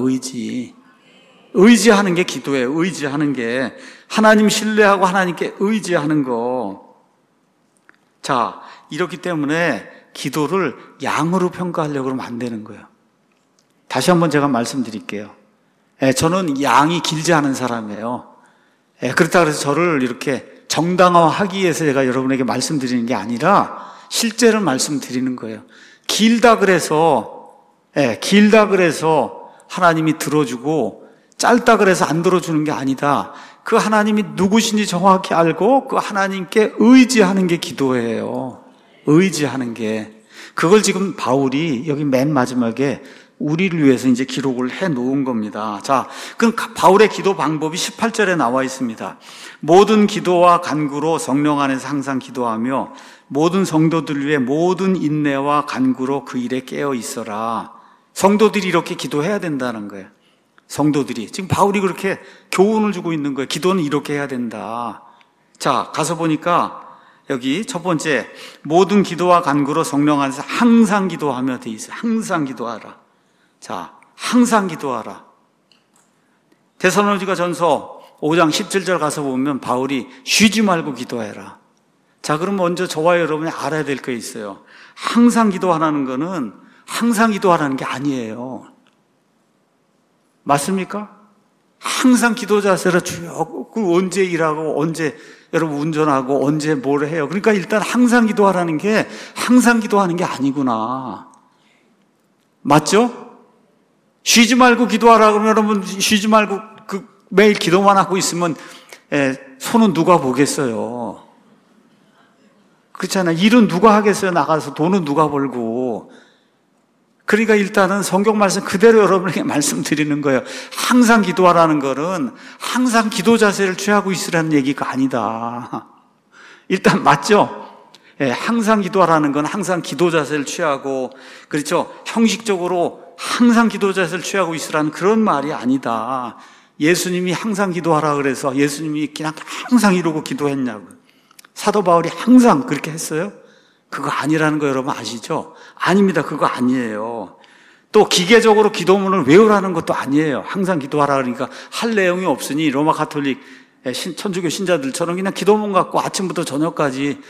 [SPEAKER 1] 의지하는 게 기도예요. 의지하는 게 하나님 신뢰하고 하나님께 의지하는 거. 자, 이렇기 때문에 기도를 양으로 평가하려고 그러면 안 되는 거예요. 다시 한번 제가 말씀드릴게요. 저는 양이 길지 않은 사람이에요. 그렇다고 해서 저를 이렇게 정당화하기 위해서 제가 여러분에게 말씀드리는 게 아니라 실제로 말씀드리는 거예요. 길다 그래서 하나님이 들어주고 짧다 그래서 안 들어주는 게 아니다. 그 하나님이 누구신지 정확히 알고 그 하나님께 의지하는 게 기도예요. 의지하는 게. 그걸 지금 바울이 여기 맨 마지막에 우리를 위해서 이제 기록을 해 놓은 겁니다. 자, 그럼 바울의 기도 방법이 18절에 나와 있습니다. 모든 기도와 간구로 성령 안에서 항상 기도하며 모든 성도들 위해 모든 인내와 간구로 그 일에 깨어 있어라. 성도들이 이렇게 기도해야 된다는 거예요. 성도들이. 지금 바울이 그렇게 교훈을 주고 있는 거예요. 기도는 이렇게 해야 된다. 자, 가서 보니까 여기 첫 번째, 모든 기도와 간구로 성령 안에서 항상 기도하며 돼 있어요. 항상 기도하라. 자, 항상 기도하라. 데살로니가 전서 5장 17절 가서 보면 바울이 쉬지 말고 기도해라. 자, 그럼 먼저 저와 여러분이 알아야 될 게 있어요. 항상 기도하라는 거는 항상 기도하라는 게 아니에요. 맞습니까? 항상 기도 자세로 쭉 언제 일하고 언제 여러분 운전하고 언제 뭘 해요. 그러니까 일단 항상 기도하라는 게 항상 기도하는 게 아니구나. 맞죠? 쉬지 말고 기도하라 그러면 여러분 쉬지 말고 매일 기도만 하고 있으면 손은 누가 보겠어요. 그렇잖아요. 일은 누가 하겠어요. 나가서 돈은 누가 벌고. 그러니까 일단은 성경 말씀 그대로 여러분에게 말씀드리는 거예요. 항상 기도하라는 거는 항상 기도 자세를 취하고 있으라는 얘기가 아니다. 일단 맞죠? 항상 기도하라는 건 항상 기도 자세를 취하고, 그렇죠? 형식적으로 항상 기도 자세를 취하고 있으라는 그런 말이 아니다. 예수님이 항상 기도하라 그래서 예수님이 그냥 항상 이러고 기도했냐고요. 사도 바울이 항상 그렇게 했어요? 그거 아니라는 거 여러분 아시죠? 아닙니다. 그거 아니에요. 또 기계적으로 기도문을 외우라는 것도 아니에요. 항상 기도하라 그러니까 할 내용이 없으니 로마 가톨릭 천주교 신자들처럼 그냥 기도문 갖고 아침부터 저녁까지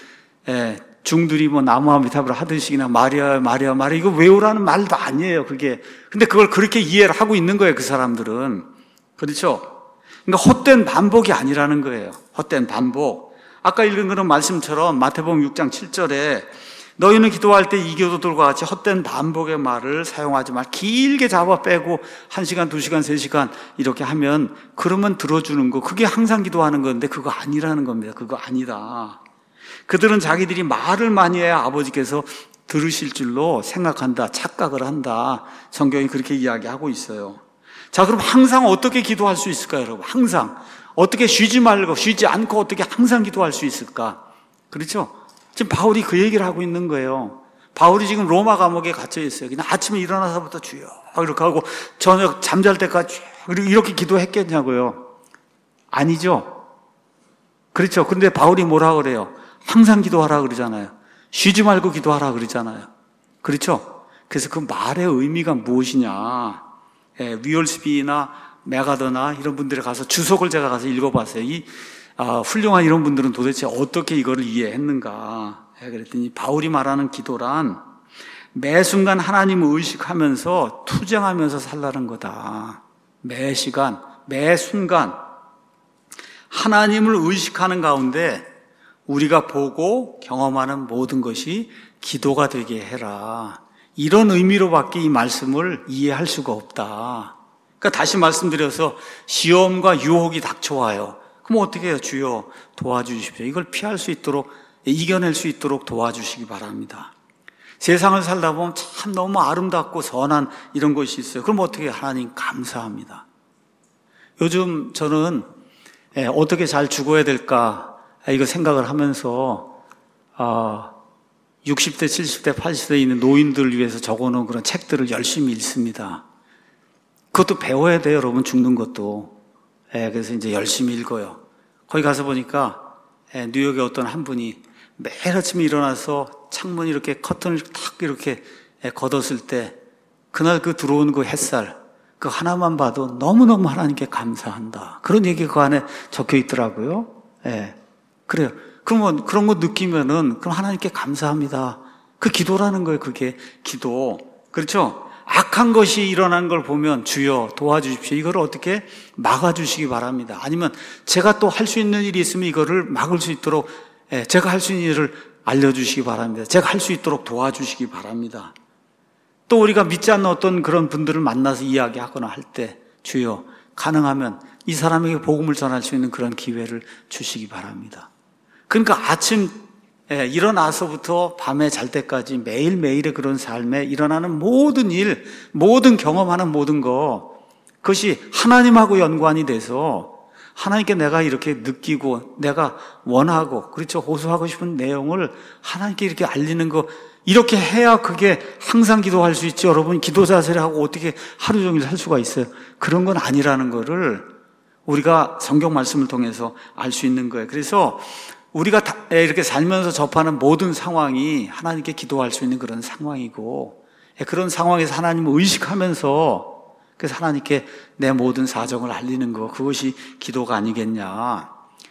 [SPEAKER 1] 중들이 뭐 나무 아미타불 하듯이 그냥 마리아 이거 외우라는 말도 아니에요. 그게. 근데 그걸 그렇게 이해를 하고 있는 거예요. 그 사람들은. 그렇죠? 그러니까 헛된 반복이 아니라는 거예요. 헛된 반복. 아까 읽은 그런 말씀처럼 마태복음 6장 7절에 너희는 기도할 때 이교도들과 같이 헛된 반복의 말을 사용하지 말. 길게 잡아 빼고 1시간, 2시간, 3시간 이렇게 하면 그러면 들어주는 거. 그게 항상 기도하는 건데 그거 아니라는 겁니다. 그거 아니다. 그들은 자기들이 말을 많이 해야 아버지께서 들으실 줄로 생각한다. 착각을 한다. 성경이 그렇게 이야기하고 있어요. 자, 그럼 항상 어떻게 기도할 수 있을까요, 여러분? 항상. 어떻게 쉬지 말고, 쉬지 않고 어떻게 항상 기도할 수 있을까? 그렇죠? 지금 바울이 그 얘기를 하고 있는 거예요. 바울이 지금 로마 감옥에 갇혀 있어요. 그냥 아침에 일어나서부터 주여 이렇게 하고 저녁 잠잘 때까지 이렇게 기도했겠냐고요. 아니죠? 그렇죠? 근데 바울이 뭐라 그래요? 항상 기도하라 그러잖아요. 쉬지 말고 기도하라 그러잖아요. 그렇죠? 그래서 그 말의 의미가 무엇이냐? 위얼스비나 메가더나 이런 분들에 가서 주석을 제가 가서 읽어봤어요. 훌륭한 이런 분들은 도대체 어떻게 이거를 이해했는가? 그랬더니 바울이 말하는 기도란 매 순간 하나님을 의식하면서 투쟁하면서 살라는 거다. 매 시간, 매 순간 하나님을 의식하는 가운데 우리가 보고 경험하는 모든 것이 기도가 되게 해라. 이런 의미로밖에 이 말씀을 이해할 수가 없다. 그러니까 다시 말씀드려서 시험과 유혹이 닥쳐와요. 그럼 어떻게 해요? 주여 도와주십시오. 이걸 피할 수 있도록, 이겨낼 수 있도록 도와주시기 바랍니다. 세상을 살다 보면 참 너무 아름답고 선한 이런 것이 있어요. 그럼 어떻게 해요? 하나님 감사합니다. 요즘 저는 어떻게 잘 죽어야 될까 이거 생각을 하면서 60대, 70대, 80대에 있는 노인들을 위해서 적어놓은 그런 책들을 열심히 읽습니다. 그것도 배워야 돼요, 여러분. 죽는 것도. 그래서 이제 열심히 읽어요. 거기 가서 보니까 뉴욕의 어떤 한 분이 매일 아침에 일어나서 창문 이렇게 커튼을 탁 이렇게 걷었을 때 그날 그 들어오는 그 햇살 그 하나만 봐도 너무너무 하나님께 감사한다. 그런 얘기가 그 안에 적혀 있더라고요. 그래요. 그러면 그런 거 느끼면은 그럼 하나님께 감사합니다. 그 기도라는 거예요. 그게 기도. 그렇죠? 악한 것이 일어난 걸 보면 주여 도와주십시오. 이걸 어떻게 막아주시기 바랍니다. 아니면 제가 또 할 수 있는 일이 있으면 이거를 막을 수 있도록 제가 할 수 있는 일을 알려주시기 바랍니다. 제가 할 수 있도록 도와주시기 바랍니다. 또 우리가 믿지 않는 어떤 그런 분들을 만나서 이야기하거나 할 때 주여 가능하면 이 사람에게 복음을 전할 수 있는 그런 기회를 주시기 바랍니다. 그러니까 아침 일어나서부터 밤에 잘 때까지 매일매일의 그런 삶에 일어나는 모든 일, 모든 경험하는 모든 것, 그것이 하나님하고 연관이 돼서 하나님께 내가 이렇게 느끼고 내가 원하고 그렇죠 호소하고 싶은 내용을 하나님께 이렇게 알리는 거, 이렇게 해야 그게 항상 기도할 수 있죠. 여러분 기도 자세를 하고 어떻게 하루 종일 살 수가 있어요? 그런 건 아니라는 거를 우리가 성경 말씀을 통해서 알 수 있는 거예요. 그래서 우리가 이렇게 살면서 접하는 모든 상황이 하나님께 기도할 수 있는 그런 상황이고, 그런 상황에서 하나님을 의식하면서 그래서 하나님께 내 모든 사정을 알리는 거, 그것이 기도가 아니겠냐.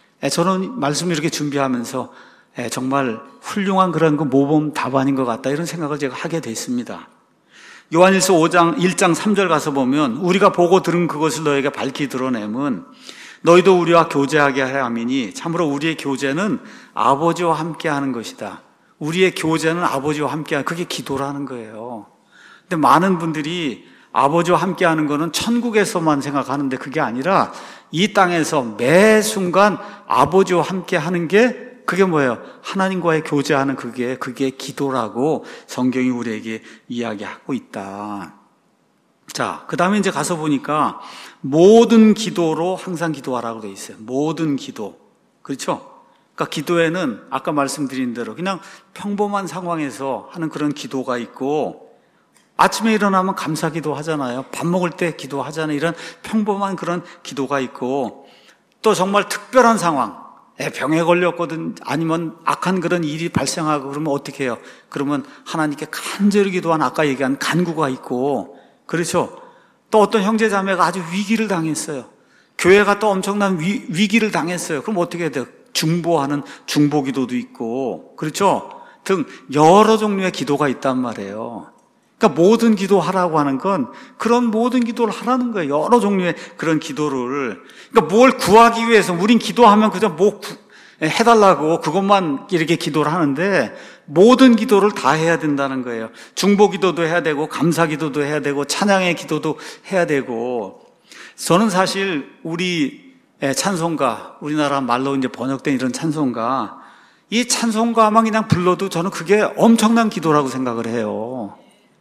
[SPEAKER 1] 저는 말씀을 이렇게 준비하면서 정말 훌륭한 그런 거 모범 답안인 것 같다, 이런 생각을 제가 하게 됐습니다. 요한일서 1장 3절 가서 보면 우리가 보고 들은 그것을 너에게 밝히 드러내면 너희도 우리와 교제하게 하려 함이니 참으로 우리의 교제는 아버지와 함께 하는 것이다. 우리의 교제는 아버지와 함께 하는, 그게 기도라는 거예요. 근데 많은 분들이 아버지와 함께 하는 거는 천국에서만 생각하는데 그게 아니라 이 땅에서 매 순간 아버지와 함께 하는 게 그게 뭐예요? 하나님과의 교제하는 그게 기도라고 성경이 우리에게 이야기하고 있다. 자, 그 다음에 이제 가서 보니까 모든 기도로 항상 기도하라고 되어 있어요. 모든 기도. 그렇죠? 그러니까 기도에는 아까 말씀드린 대로 그냥 평범한 상황에서 하는 그런 기도가 있고, 아침에 일어나면 감사 기도 하잖아요. 밥 먹을 때 기도하잖아요. 이런 평범한 그런 기도가 있고, 또 정말 특별한 상황, 병에 걸렸거든, 아니면 악한 그런 일이 발생하고 그러면 어떻게 해요? 그러면 하나님께 간절히 기도한 아까 얘기한 간구가 있고, 그렇죠? 또 어떤 형제 자매가 아주 위기를 당했어요. 교회가 또 엄청난 위기를 당했어요. 그럼 어떻게 해야 돼요? 중보하는 중보기도도 있고, 그렇죠? 등 여러 종류의 기도가 있단 말이에요. 그러니까 모든 기도하라고 하는 건 그런 모든 기도를 하라는 거예요. 여러 종류의 그런 기도를. 그러니까 뭘 구하기 위해서 우린 기도하면 그저 뭐 해달라고 그것만 이렇게 기도를 하는데 모든 기도를 다 해야 된다는 거예요. 중보 기도도 해야 되고 감사 기도도 해야 되고 찬양의 기도도 해야 되고. 저는 사실 우리 찬송가, 우리나라 말로 이제 번역된 이런 찬송가, 이 찬송가만 그냥 불러도 저는 그게 엄청난 기도라고 생각을 해요.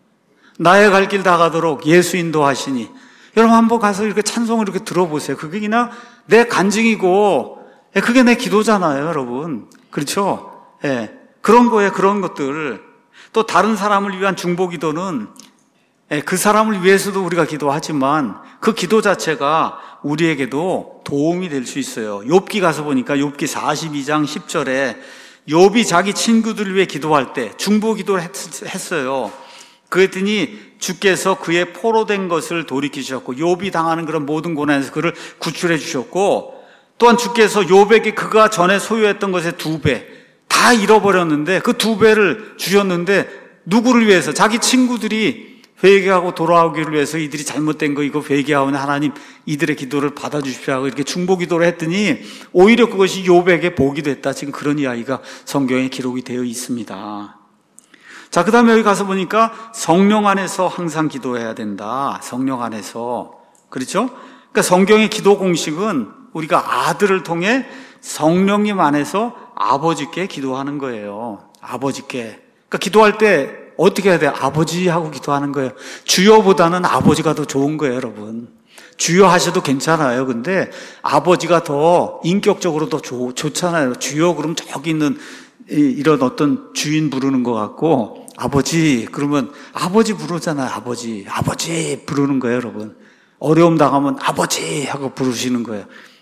[SPEAKER 1] 나의 갈 길 다 가도록 예수 인도하시니. 여러분 한번 가서 이렇게 찬송을 이렇게 들어보세요. 그게 그냥 내 간증이고 그게 내 기도잖아요, 여러분. 그렇죠? 그런 거예요, 그런 것들. 또 다른 사람을 위한 중보 기도는 그 사람을 위해서도 우리가 기도하지만 그 기도 자체가 우리에게도 도움이 될 수 있어요. 욥기 가서 보니까 욥기 42장 10절에 욥이 자기 친구들을 위해 기도할 때 중보 기도를 했어요. 그랬더니 주께서 그의 포로된 것을 돌이키셨고 욥이 당하는 그런 모든 고난에서 그를 구출해 주셨고, 또한 주께서 욥에게 그가 전에 소유했던 것의 2배 다 잃어버렸는데 그 2배를 주셨는데 누구를 위해서? 자기 친구들이 회개하고 돌아오기를 위해서 이들이 잘못된 거 이거 회개하오니 하나님 이들의 기도를 받아주십시오 하고 이렇게 중보 기도를 했더니 오히려 그것이 욥에게 복이 됐다. 지금 그런 이야기가 성경에 기록이 되어 있습니다. 자, 그 다음에 여기 가서 보니까 성령 안에서 항상 기도해야 된다. 성령 안에서. 그렇죠? 그러니까 성경의 기도 공식은 우리가 아들을 통해 성령님 안에서 아버지께 기도하는 거예요. 아버지께. 그러니까 기도할 때 어떻게 해야 돼요? 아버지 하고 기도하는 거예요. 주여보다는 아버지가 더 좋은 거예요, 여러분. 주여 하셔도 괜찮아요. 근데 아버지가 더 인격적으로 더 좋잖아요. 주여 그러면 저기 있는 이런 어떤 주인 부르는 것 같고, 아버지 그러면 아버지 부르잖아요. 아버지 부르는 거예요, 여러분. 어려움 당하면 아버지 하고 부르시는 거예요.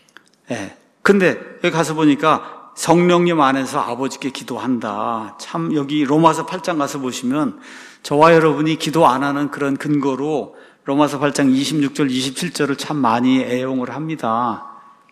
[SPEAKER 1] 예. 근데 여기 가서 보니까 성령님 안에서 아버지께 기도한다. 참 여기 로마서 8장 가서 보시면 저와 여러분이 기도 안 하는 그런 근거로 로마서 8장 26절 27절을 참 많이 애용을 합니다.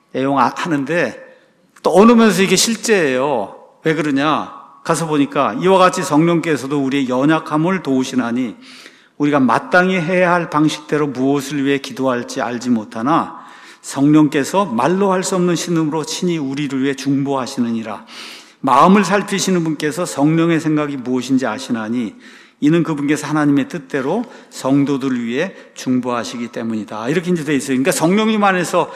[SPEAKER 1] 애용하는데 또 어느 면에서 이게 실제예요. 왜 그러냐? 가서 보니까 이와 같이 성령께서도 우리의 연약함을 도우시나니 우리가 마땅히 해야 할 방식대로 무엇을 위해 기도할지 알지 못하나 성령께서 말로 할 수 없는 신음으로 친히 우리를 위해 중보하시느니라. 마음을 살피시는 분께서 성령의 생각이 무엇인지 아시나니 이는 그분께서 하나님의 뜻대로 성도들을 위해 중보하시기 때문이다. 이렇게 이제 돼 있어요. 그러니까 성령님 안에서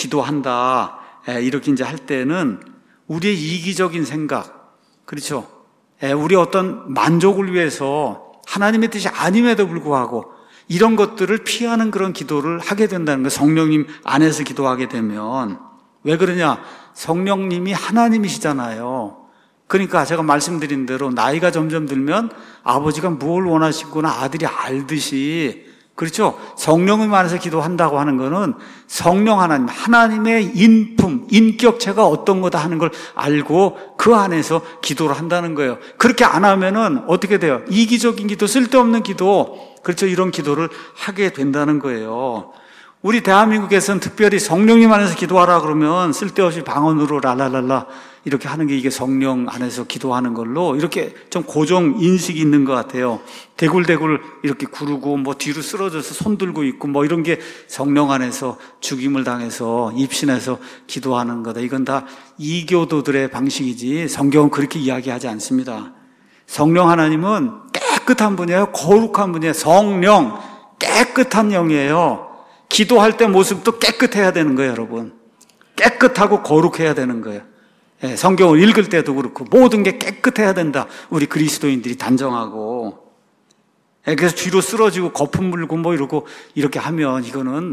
[SPEAKER 1] 기도한다. 이렇게 이제 할 때는 우리의 이기적인 생각, 그렇죠? 우리 어떤 만족을 위해서 하나님의 뜻이 아님에도 불구하고 이런 것들을 피하는 그런 기도를 하게 된다는 거예요. 성령님 안에서 기도하게 되면. 왜 그러냐? 성령님이 하나님이시잖아요. 그러니까 제가 말씀드린 대로 나이가 점점 들면 아버지가 뭘 원하시구나 아들이 알듯이, 그렇죠? 성령님 안에서 기도한다고 하는 거는 성령 하나님, 하나님의 인품, 인격체가 어떤 거다 하는 걸 알고 그 안에서 기도를 한다는 거예요. 그렇게 안 하면은 어떻게 돼요? 이기적인 기도, 쓸데없는 기도, 그렇죠? 이런 기도를 하게 된다는 거예요. 우리 대한민국에서는 특별히 성령님 안에서 기도하라 그러면 쓸데없이 방언으로 랄랄랄라 이렇게 하는 게 이게 성령 안에서 기도하는 걸로 이렇게 좀 고정 인식이 있는 것 같아요. 대굴대굴 이렇게 구르고 뭐 뒤로 쓰러져서 손 들고 있고 뭐 이런 게 성령 안에서 죽임을 당해서 입신해서 기도하는 거다. 이건 다 이교도들의 방식이지 성경은 그렇게 이야기하지 않습니다. 성령 하나님은 깨끗한 분이에요. 거룩한 분이에요. 성령, 깨끗한 영이에요. 기도할 때 모습도 깨끗해야 되는 거예요, 여러분. 깨끗하고 거룩해야 되는 거예요. 성경을 읽을 때도 그렇고 모든 게 깨끗해야 된다. 우리 그리스도인들이 단정하고. 그래서 뒤로 쓰러지고 거품 물고 뭐 이러고 이렇게 하면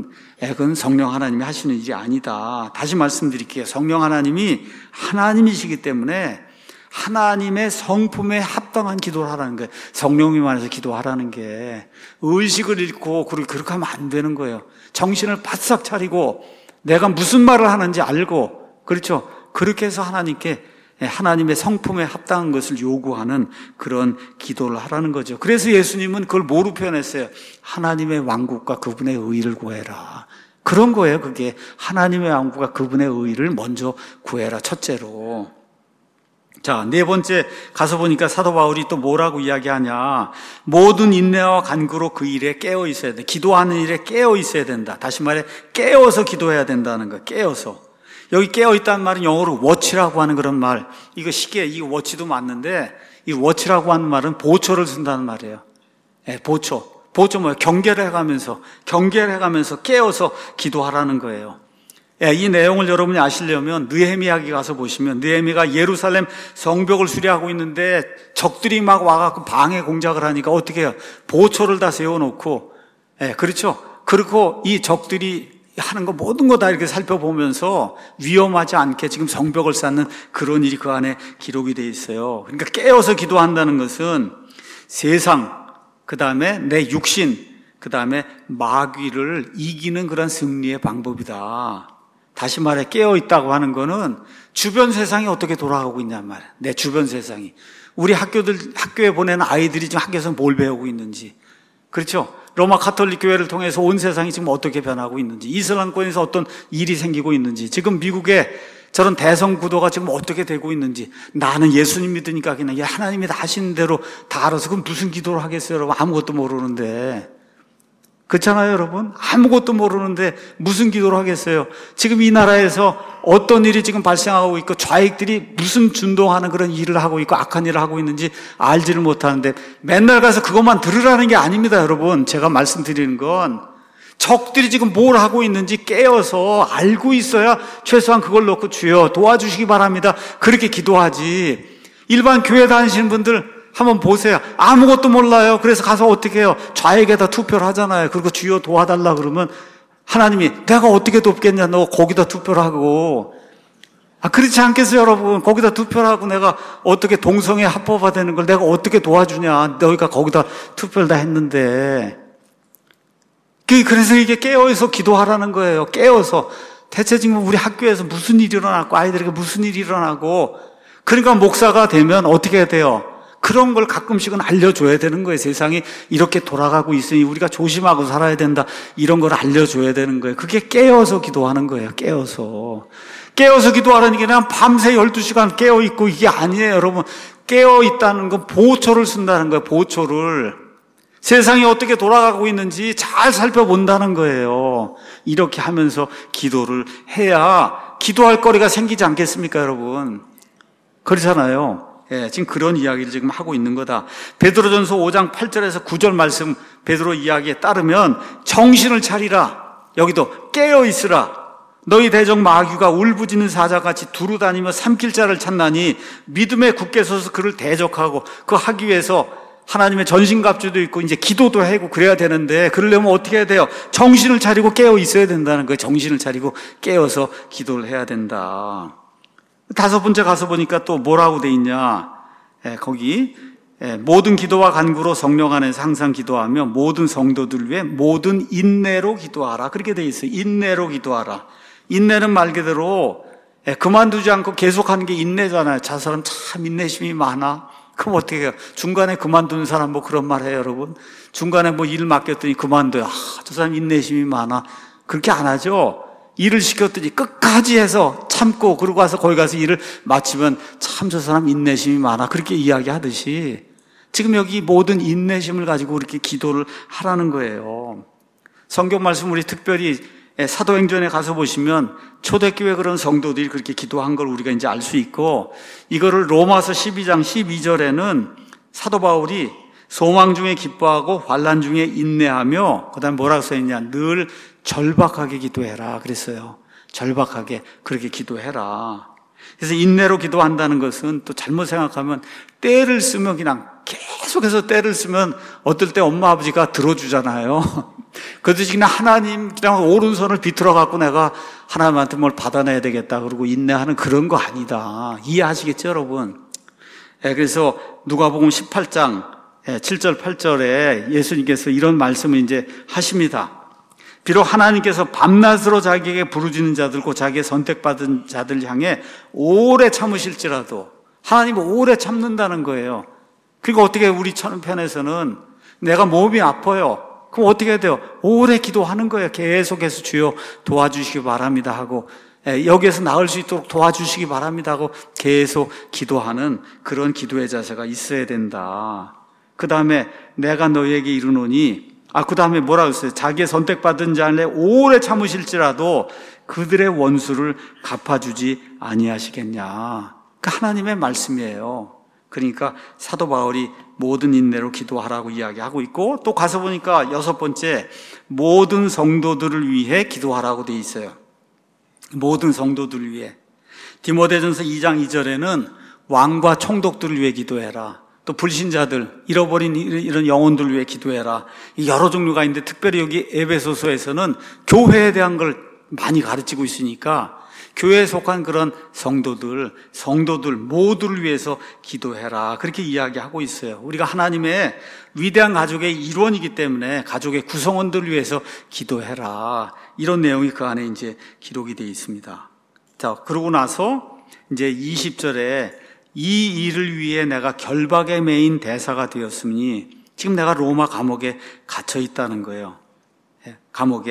[SPEAKER 1] 그건 성령 하나님이 하시는 일이 아니다. 다시 말씀드릴게요. 성령 하나님이 하나님이시기 때문에 하나님의 성품에 합당한 기도를 하라는 거예요. 성령님 안에서 기도하라는 게 의식을 잃고 그렇게 하면 안 되는 거예요. 정신을 바싹 차리고 내가 무슨 말을 하는지 알고, 그렇죠? 그렇게 해서 하나님께 하나님의 성품에 합당한 것을 요구하는 그런 기도를 하라는 거죠. 그래서 예수님은 그걸 뭐로 표현했어요? 하나님의 왕국과 그분의 의를 구해라. 그런 거예요. 그게 하나님의 왕국과 그분의 의를 먼저 구해라. 첫째로. 자, 네 번째 가서 보니까 사도 바울이 또 뭐라고 이야기하냐. 모든 인내와 간구로 그 일에 깨어 있어야 돼. 기도하는 일에 깨어 있어야 된다. 다시 말해 깨어서 기도해야 된다는 거예요. 깨어서. 여기 깨어 있다는 말은 영어로 워치라고 하는 그런 말. 이거 시계, 이 워치도 맞는데 이 워치라고 하는 말은 보초를 쓴다는 말이에요. 보초. 보초 뭐예요? 경계를 해가면서 깨어서 기도하라는 거예요. 이 내용을 여러분이 아시려면 느헤미야기 가서 보시면 느헤미가 예루살렘 성벽을 수리하고 있는데 적들이 막 와갖고 방해 공작을 하니까 어떻게 해요? 보초를 다 세워놓고, 그렇죠? 그리고 이 적들이 하는 거 모든 거 다 이렇게 살펴보면서 위험하지 않게 지금 성벽을 쌓는 그런 일이 그 안에 기록이 돼 있어요. 그러니까 깨어서 기도한다는 것은 세상, 그 다음에 내 육신, 그 다음에 마귀를 이기는 그런 승리의 방법이다. 다시 말해 깨어 있다고 하는 거는 주변 세상이 어떻게 돌아가고 있냔 말이야. 내 주변 세상이. 우리 학교에 보내는 아이들이 지금 학교에서 뭘 배우고 있는지. 그렇죠? 로마 가톨릭 교회를 통해서 온 세상이 지금 어떻게 변하고 있는지, 이슬람권에서 어떤 일이 생기고 있는지, 지금 미국의 저런 대성 구도가 지금 어떻게 되고 있는지, 나는 예수님 믿으니까 그냥 하나님이 다 하시는 대로 다 알아서, 그럼 무슨 기도를 하겠어요, 여러분? 아무것도 모르는데. 그렇잖아요, 여러분? 아무것도 모르는데 무슨 기도를 하겠어요? 지금 이 나라에서 어떤 일이 지금 발생하고 있고, 좌익들이 무슨 준동하는 그런 일을 하고 있고, 악한 일을 하고 있는지 알지를 못하는데, 맨날 가서 그것만 들으라는 게 아닙니다, 여러분. 제가 말씀드리는 건, 적들이 지금 뭘 하고 있는지 깨어서 알고 있어야 최소한 그걸 놓고 주여 도와주시기 바랍니다, 그렇게 기도하지. 일반 교회 다니시는 분들 한번 보세요. 아무것도 몰라요. 그래서 가서 어떻게 해요? 좌에게다 투표를 하잖아요. 그리고 주여 도와달라 그러면 하나님이 내가 어떻게 돕겠냐, 너 거기다 투표를 하고. 그렇지 않겠어요, 여러분? 거기다 투표를 하고 내가 어떻게 동성애 합법화되는 걸 내가 어떻게 도와주냐, 너희가 거기다 투표를 다 했는데. 그래서 이게 깨어서 기도하라는 거예요. 깨어서. 대체 지금 우리 학교에서 무슨 일이 일어났고, 아이들에게 무슨 일이 일어나고, 그러니까 목사가 되면 어떻게 해야 돼요? 그런 걸 가끔씩은 알려줘야 되는 거예요. 세상이 이렇게 돌아가고 있으니 우리가 조심하고 살아야 된다, 이런 걸 알려줘야 되는 거예요. 그게 깨어서 기도하는 거예요. 깨어서 기도하라는 게 그냥 밤새 12시간 깨어있고 이게 아니에요, 여러분. 깨어있다는 건 보초를 쓴다는 거예요. 보초를. 세상이 어떻게 돌아가고 있는지 잘 살펴본다는 거예요. 이렇게 하면서 기도를 해야 기도할 거리가 생기지 않겠습니까, 여러분? 그렇잖아요. 지금 그런 이야기를 지금 하고 있는 거다. 베드로전서 5장 8절에서 9절 말씀, 베드로 이야기에 따르면 정신을 차리라. 여기도 깨어 있으라. 너희 대적 마귀가 울부짖는 사자같이 두루 다니며 삼킬 자를 찾나니 믿음에 굳게 서서 그를 대적하고, 그 하기 위해서 하나님의 전신갑주도 있고 이제 기도도 하고 그래야 되는데, 그러려면 어떻게 해야 돼요? 정신을 차리고 깨어 있어야 된다는 거예요. 정신을 차리고 깨어서 기도를 해야 된다. 다섯 번째 가서 보니까 또 뭐라고 돼 있냐? 거기 모든 기도와 간구로 성령 안에서 항상 기도하며 모든 성도들 위해 모든 인내로 기도하라, 그렇게 돼 있어요. 인내로 기도하라. 인내는 말 그대로 그만두지 않고 계속하는 게 인내잖아요. 저 사람 참 인내심이 많아. 그럼 어떻게 해요? 중간에 그만두는 사람 뭐 그런 말 해요, 여러분? 중간에 뭐 일 맡겼더니 그만둬요. 저 사람 인내심이 많아. 그렇게 안 하죠? 일을 시켰더니 끝까지 해서 참고, 그러고 와서 거기 가서 일을 마치면 참 저 사람 인내심이 많아, 그렇게 이야기하듯이 지금 여기 모든 인내심을 가지고 이렇게 기도를 하라는 거예요. 성경 말씀 우리 특별히 사도행전에 가서 보시면 초대교회 그런 성도들이 그렇게 기도한 걸 우리가 이제 알 수 있고, 이거를 로마서 12장 12절에는 사도 바울이 소망 중에 기뻐하고 환난 중에 인내하며, 그 다음에 뭐라고 써있냐, 늘 절박하게 기도해라 그랬어요. 절박하게 그렇게 기도해라. 그래서 인내로 기도한다는 것은 또 잘못 생각하면 때를 쓰면, 그냥 계속해서 때를 쓰면 어떨 때 엄마 아버지가 들어주잖아요. 그렇듯이 그냥 하나님 그냥 오른손을 비틀어 갖고 내가 하나님한테 뭘 받아내야 되겠다 그러고 인내하는 그런 거 아니다. 이해하시겠죠, 여러분? 그래서 누가복음 18장 7절 8절에 예수님께서 이런 말씀을 이제 하십니다. 비록 하나님께서 밤낮으로 자기에게 부르짖는 자들, 곧 자기의 선택받은 자들 향해 오래 참으실지라도, 하나님은 오래 참는다는 거예요. 그러니까 어떻게 우리 편에서는 내가 몸이 아파요. 그럼 어떻게 해야 돼요? 오래 기도하는 거예요. 계속해서 주여 도와주시기 바랍니다 하고, 여기에서 나을 수 있도록 도와주시기 바랍니다 하고 계속 기도하는 그런 기도의 자세가 있어야 된다. 그 다음에 내가 너희에게 이르노니, 그 다음에 뭐라고 했어요? 자기의 선택받은 자를 오래 참으실지라도 그들의 원수를 갚아주지 아니하시겠냐. 그 하나님의 말씀이에요. 그러니까 사도 바울이 모든 인내로 기도하라고 이야기하고 있고, 또 가서 보니까 여섯 번째, 모든 성도들을 위해 기도하라고 돼 있어요. 모든 성도들을 위해. 디모데전서 2장 2절에는 왕과 총독들을 위해 기도해라. 또 불신자들, 잃어버린 이런 영혼들을 위해 기도해라. 여러 종류가 있는데 특별히 여기 에베소서에서는 교회에 대한 걸 많이 가르치고 있으니까 교회에 속한 그런 성도들 모두를 위해서 기도해라, 그렇게 이야기하고 있어요. 우리가 하나님의 위대한 가족의 일원이기 때문에 가족의 구성원들을 위해서 기도해라, 이런 내용이 그 안에 이제 기록이 되어 있습니다. 자, 그러고 나서 이제 20절에 이 일을 위해 내가 결박에 매인 대사가 되었으니, 지금 내가 로마 감옥에 갇혀 있다는 거예요. 감옥에.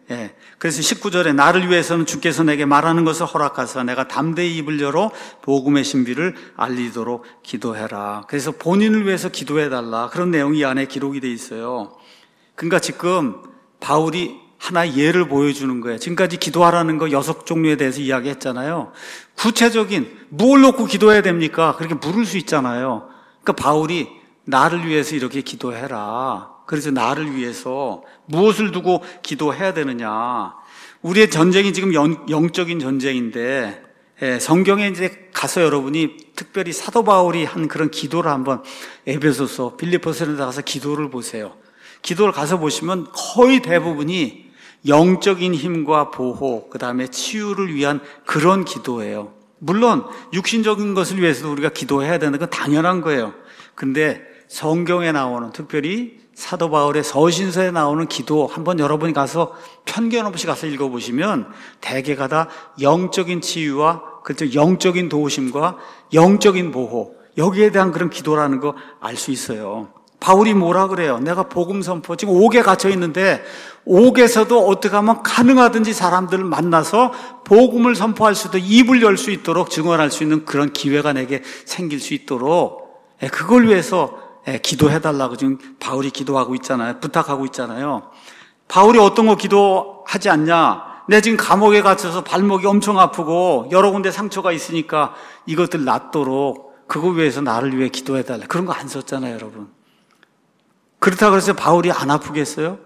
[SPEAKER 1] 그래서 19절에 나를 위해서는 주께서 내게 말하는 것을 허락하사 내가 담대히 입을 열어 복음의 신비를 알리도록 기도해라. 그래서 본인을 위해서 기도해달라. 그런 내용이 이 안에 기록이 돼 있어요. 그러니까 지금 바울이 하나의 예를 보여주는 거예요. 지금까지 기도하라는 거 6종류에 대해서 이야기했잖아요. 구체적인 뭘 놓고 기도해야 됩니까? 그렇게 물을 수 있잖아요. 그러니까 바울이 나를 위해서 이렇게 기도해라. 그래서 나를 위해서 무엇을 두고 기도해야 되느냐. 우리의 전쟁이 지금 영적인 전쟁인데, 성경에 이제 가서 여러분이 특별히 사도 바울이 한 그런 기도를 한번 에베소서, 빌립보서에 가서 기도를 보세요. 기도를 가서 보시면 거의 대부분이 영적인 힘과 보호, 그 다음에 치유를 위한 그런 기도예요. 물론 육신적인 것을 위해서도 우리가 기도해야 되는 건 당연한 거예요. 근데 성경에 나오는, 특별히 사도 바울의 서신서에 나오는 기도 한번 여러분이 가서 편견 없이 가서 읽어보시면 대개가 다 영적인 치유와 그렇죠, 영적인 도우심과 영적인 보호, 여기에 대한 그런 기도라는 거 알 수 있어요. 바울이 뭐라 그래요? 내가 복음 선포, 지금 옥에 갇혀 있는데 옥에서도 어떻게 하면 가능하든지 사람들을 만나서 복음을 선포할 수도, 입을 열 수 있도록 증언할 수 있는 그런 기회가 내게 생길 수 있도록 그걸 위해서 기도해달라고 지금 바울이 기도하고 있잖아요. 부탁하고 있잖아요. 바울이 어떤 거 기도하지 않냐? 내 지금 감옥에 갇혀서 발목이 엄청 아프고 여러 군데 상처가 있으니까 이것들 낫도록 그거 위해서 나를 위해 기도해달라. 그런 거 안 썼잖아요, 여러분. 그렇다고 해서 바울이 안 아프겠어요?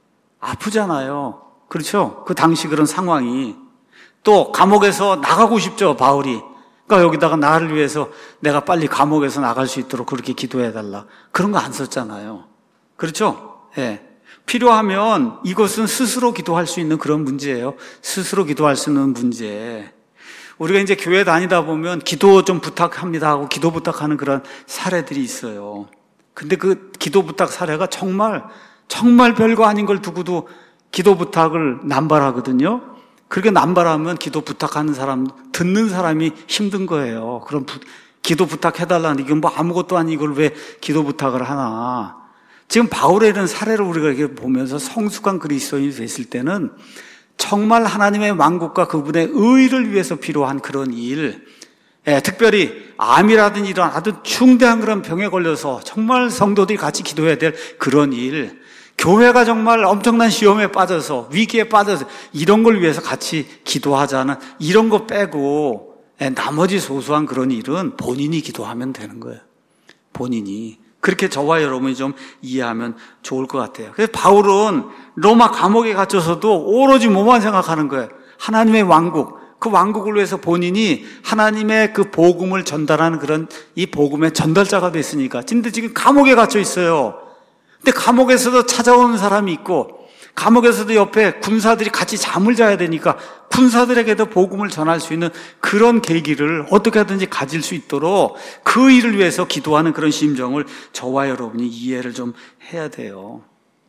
[SPEAKER 1] 아프잖아요. 그렇죠? 그 당시 그런 상황이. 또 감옥에서 나가고 싶죠, 바울이. 그러니까 여기다가 나를 위해서 내가 빨리 감옥에서 나갈 수 있도록 그렇게 기도해달라. 그런 거 안 썼잖아요. 그렇죠? 필요하면 이것은 스스로 기도할 수 있는 그런 문제예요. 스스로 기도할 수 있는 문제. 우리가 이제 교회 다니다 보면 기도 좀 부탁합니다 하고 기도 부탁하는 그런 사례들이 있어요. 근데 그 기도 부탁 사례가 정말 별거 아닌 걸 두고도 기도 부탁을 남발하거든요. 그렇게 남발하면 기도 부탁하는 사람, 듣는 사람이 힘든 거예요. 그럼 기도 부탁해달라는, 이건 뭐 아무것도 아닌 이걸 왜 기도 부탁을 하나. 지금 바울의 이런 사례를 우리가 이렇게 보면서 성숙한 그리스도인이 됐을 때는 정말 하나님의 왕국과 그분의 의를 위해서 필요한 그런 일, 특별히 암이라든지 이런 아주 중대한 그런 병에 걸려서 정말 성도들이 같이 기도해야 될 그런 일, 교회가 정말 엄청난 시험에 빠져서 위기에 빠져서 이런 걸 위해서 같이 기도하자는 이런 거 빼고 나머지 소소한 그런 일은 본인이 기도하면 되는 거예요. 본인이. 그렇게 저와 여러분이 좀 이해하면 좋을 것 같아요. 그래서 바울은 로마 감옥에 갇혀서도 오로지 뭐만 생각하는 거예요. 하나님의 왕국, 그 왕국을 위해서 본인이 하나님의 그 복음을 전달하는 그런 이 복음의 전달자가 됐으니까. 근데 지금 감옥에 갇혀 있어요. 근데 감옥에서도 찾아오는 사람이 있고 감옥에서도 옆에 군사들이 같이 잠을 자야 되니까 군사들에게도 복음을 전할 수 있는 그런 계기를 어떻게 하든지 가질 수 있도록 그 일을 위해서 기도하는 그런 심정을 저와 여러분이 이해를 좀 해야 돼요.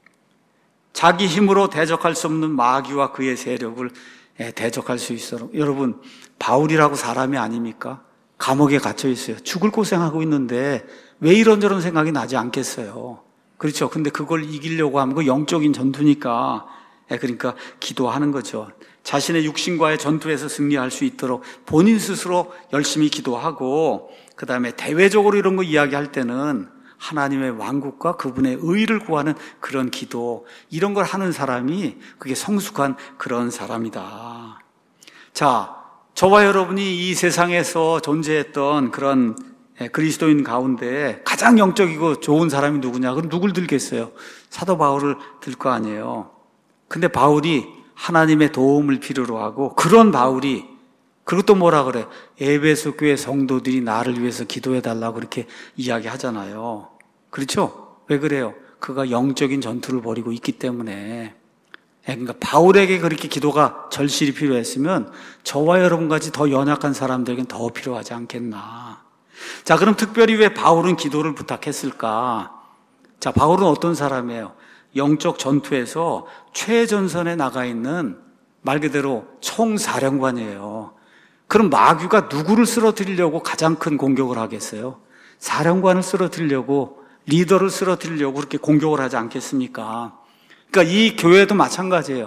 [SPEAKER 1] 자기 힘으로 대적할 수 없는 마귀와 그의 세력을 대적할 수 있도록. 여러분, 바울이라고 사람이 아닙니까? 감옥에 갇혀 있어요. 죽을 고생하고 있는데 왜 이런저런 생각이 나지 않겠어요? 그렇죠. 근데 그걸 이기려고 하면 그 영적인 전투니까, 그러니까 기도하는 거죠. 자신의 육신과의 전투에서 승리할 수 있도록 본인 스스로 열심히 기도하고, 그 다음에 대외적으로 이런 거 이야기할 때는 하나님의 왕국과 그분의 의를 구하는 그런 기도, 이런 걸 하는 사람이 그게 성숙한 그런 사람이다. 자, 저와 여러분이 이 세상에서 존재했던 그런 그리스도인 가운데 가장 영적이고 좋은 사람이 누구냐? 그럼 누굴 들겠어요? 사도 바울을 들 거 아니에요. 근데 바울이 하나님의 도움을 필요로 하고, 그런 바울이, 그리고 또 뭐라 그래? 에베소 교회 성도들이 나를 위해서 기도해 달라고 그렇게 이야기하잖아요. 그렇죠? 왜 그래요? 그가 영적인 전투를 벌이고 있기 때문에. 그러니까 바울에게 그렇게 기도가 절실히 필요했으면 저와 여러분같이 더 연약한 사람들에게는 더 필요하지 않겠나. 자, 그럼 특별히 왜 바울은 기도를 부탁했을까? 자, 바울은 어떤 사람이에요? 영적 전투에서 최전선에 나가 있는 말 그대로 총사령관이에요. 그럼 마귀가 누구를 쓰러뜨리려고 가장 큰 공격을 하겠어요? 사령관을 쓰러뜨리려고, 리더를 쓰러뜨리려고 그렇게 공격을 하지 않겠습니까? 그러니까 이 교회도 마찬가지예요.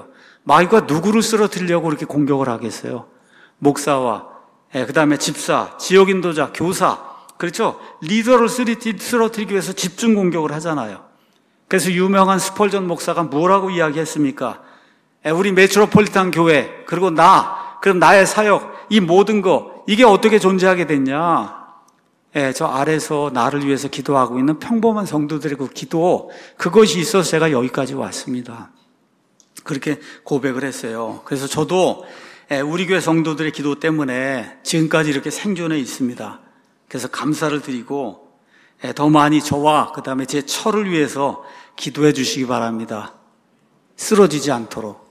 [SPEAKER 1] 마귀가 누구를 쓰러뜨리려고 그렇게 공격을 하겠어요? 목사와, 그 다음에 집사, 지역 인도자, 교사, 그렇죠? 리더를 쓰러뜨리기 위해서 집중 공격을 하잖아요. 그래서 유명한 스펄전 목사가 뭐라고 이야기했습니까? 우리 메트로폴리탄 교회, 그리고 그럼 나의 사역, 이 모든 거, 이게 어떻게 존재하게 됐냐? 저 아래서 나를 위해서 기도하고 있는 평범한 성도들의 그 기도, 그것이 있어서 제가 여기까지 왔습니다. 그렇게 고백을 했어요. 그래서 저도 우리 교회 성도들의 기도 때문에 지금까지 이렇게 생존해 있습니다. 그래서 감사를 드리고 더 많이 저와 그 다음에 제 처를 위해서 기도해 주시기 바랍니다. 쓰러지지 않도록.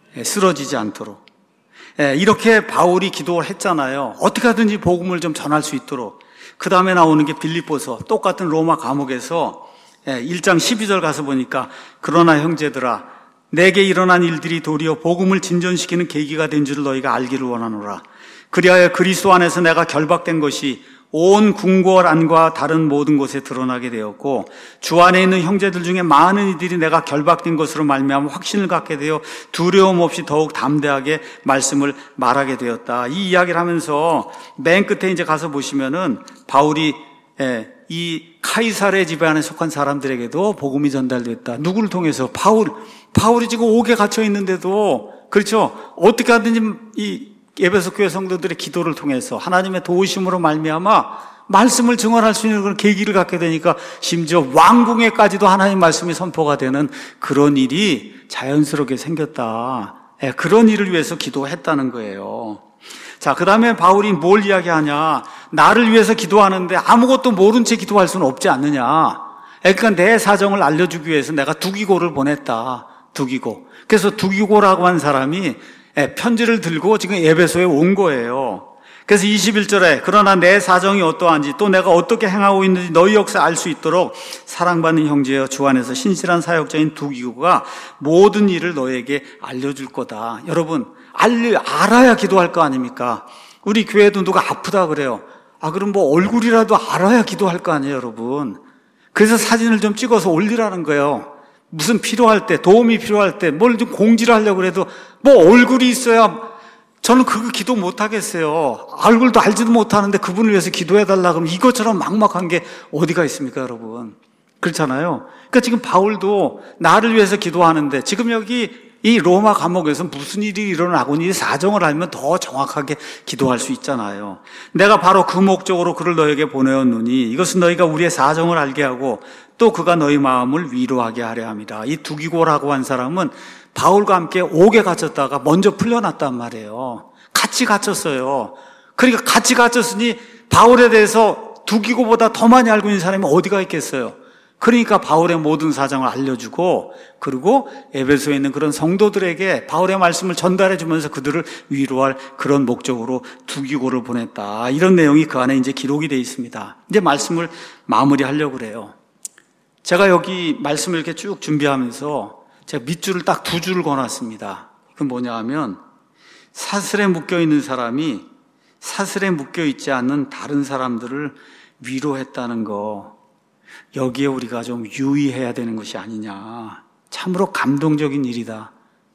[SPEAKER 1] 이렇게 바울이 기도를 했잖아요. 어떻게 하든지 복음을 좀 전할 수 있도록. 그 다음에 나오는 게 빌립보서, 똑같은 로마 감옥에서 1장 12절 가서 보니까 그러나 형제들아 내게 일어난 일들이 도리어 복음을 진전시키는 계기가 된 줄 너희가 알기를 원하노라. 그리하여 그리스도 안에서 내가 결박된 것이 온 궁궐 안과 다른 모든 곳에 드러나게 되었고 주 안에 있는 형제들 중에 많은 이들이 내가 결박된 것으로 말미암아 확신을 갖게 되어 두려움 없이 더욱 담대하게 말씀을 말하게 되었다. 이 이야기를 하면서 맨 끝에 이제 가서 보시면은 바울이 이 카이사르 지배안에 속한 사람들에게도 복음이 전달됐다. 누구를 통해서? 바울이 지금 옥에 갇혀 있는데도, 그렇죠? 어떻게 하든지 이 에베소 교회 성도들의 기도를 통해서 하나님의 도우심으로 말미암아 말씀을 증언할 수 있는 그런 계기를 갖게 되니까 심지어 왕궁에까지도 하나님 말씀이 선포가 되는 그런 일이 자연스럽게 생겼다. 그런 일을 위해서 기도했다는 거예요. 자, 그 다음에 바울이 뭘 이야기하냐? 나를 위해서 기도하는데 아무것도 모른 채 기도할 수는 없지 않느냐? 그러니까 내 사정을 알려주기 위해서 내가 두기고를 보냈다. 두기고. 그래서 두기고라고 한 사람이 편지를 들고 지금 에베소에 온 거예요. 그래서 21절에 그러나 내 사정이 어떠한지 또 내가 어떻게 행하고 있는지 너희 역사 알 수 있도록 사랑받는 형제여 주 안에서 신실한 사역자인 두기고가 모든 일을 너에게 알려줄 거다. 여러분 알아야 기도할 거 아닙니까? 우리 교회도 누가 아프다 그래요. 그럼 뭐 얼굴이라도 알아야 기도할 거 아니에요, 여러분. 그래서 사진을 좀 찍어서 올리라는 거예요. 무슨 필요할 때, 도움이 필요할 때, 뭘 좀 공지를 하려고 해도 뭐 얼굴이 있어야 저는 그거 기도 못 하겠어요. 얼굴도 알지도 못하는데 그분을 위해서 기도해달라 그러면 이것처럼 막막한 게 어디가 있습니까, 여러분? 그렇잖아요. 그러니까 지금 바울도 나를 위해서 기도하는데 지금 여기 이 로마 감옥에서 무슨 일이 일어나고 이 사정을 알면 더 정확하게 기도할 수 있잖아요. 내가 바로 그 목적으로 그를 너에게 보내었느니 이것은 너희가 우리의 사정을 알게 하고 또 그가 너희 마음을 위로하게 하려 합니다. 이 두기고라고 한 사람은 바울과 함께 옥에 갇혔다가 먼저 풀려났단 말이에요. 같이 갇혔어요. 그러니까 같이 갇혔으니 바울에 대해서 두기고보다 더 많이 알고 있는 사람이 어디가 있겠어요. 그러니까 바울의 모든 사정을 알려주고 그리고 에베소에 있는 그런 성도들에게 바울의 말씀을 전달해 주면서 그들을 위로할 그런 목적으로 두기고를 보냈다. 이런 내용이 그 안에 이제 기록이 되어 있습니다. 이제 말씀을 마무리하려고 그래요. 제가 여기 말씀을 이렇게 쭉 준비하면서 제가 밑줄을 딱 2줄을 거놨습니다. 그건 뭐냐 하면 사슬에 묶여 있는 사람이 사슬에 묶여 있지 않는 다른 사람들을 위로했다는 거, 여기에 우리가 좀 유의해야 되는 것이 아니냐. 참으로 감동적인 일이다.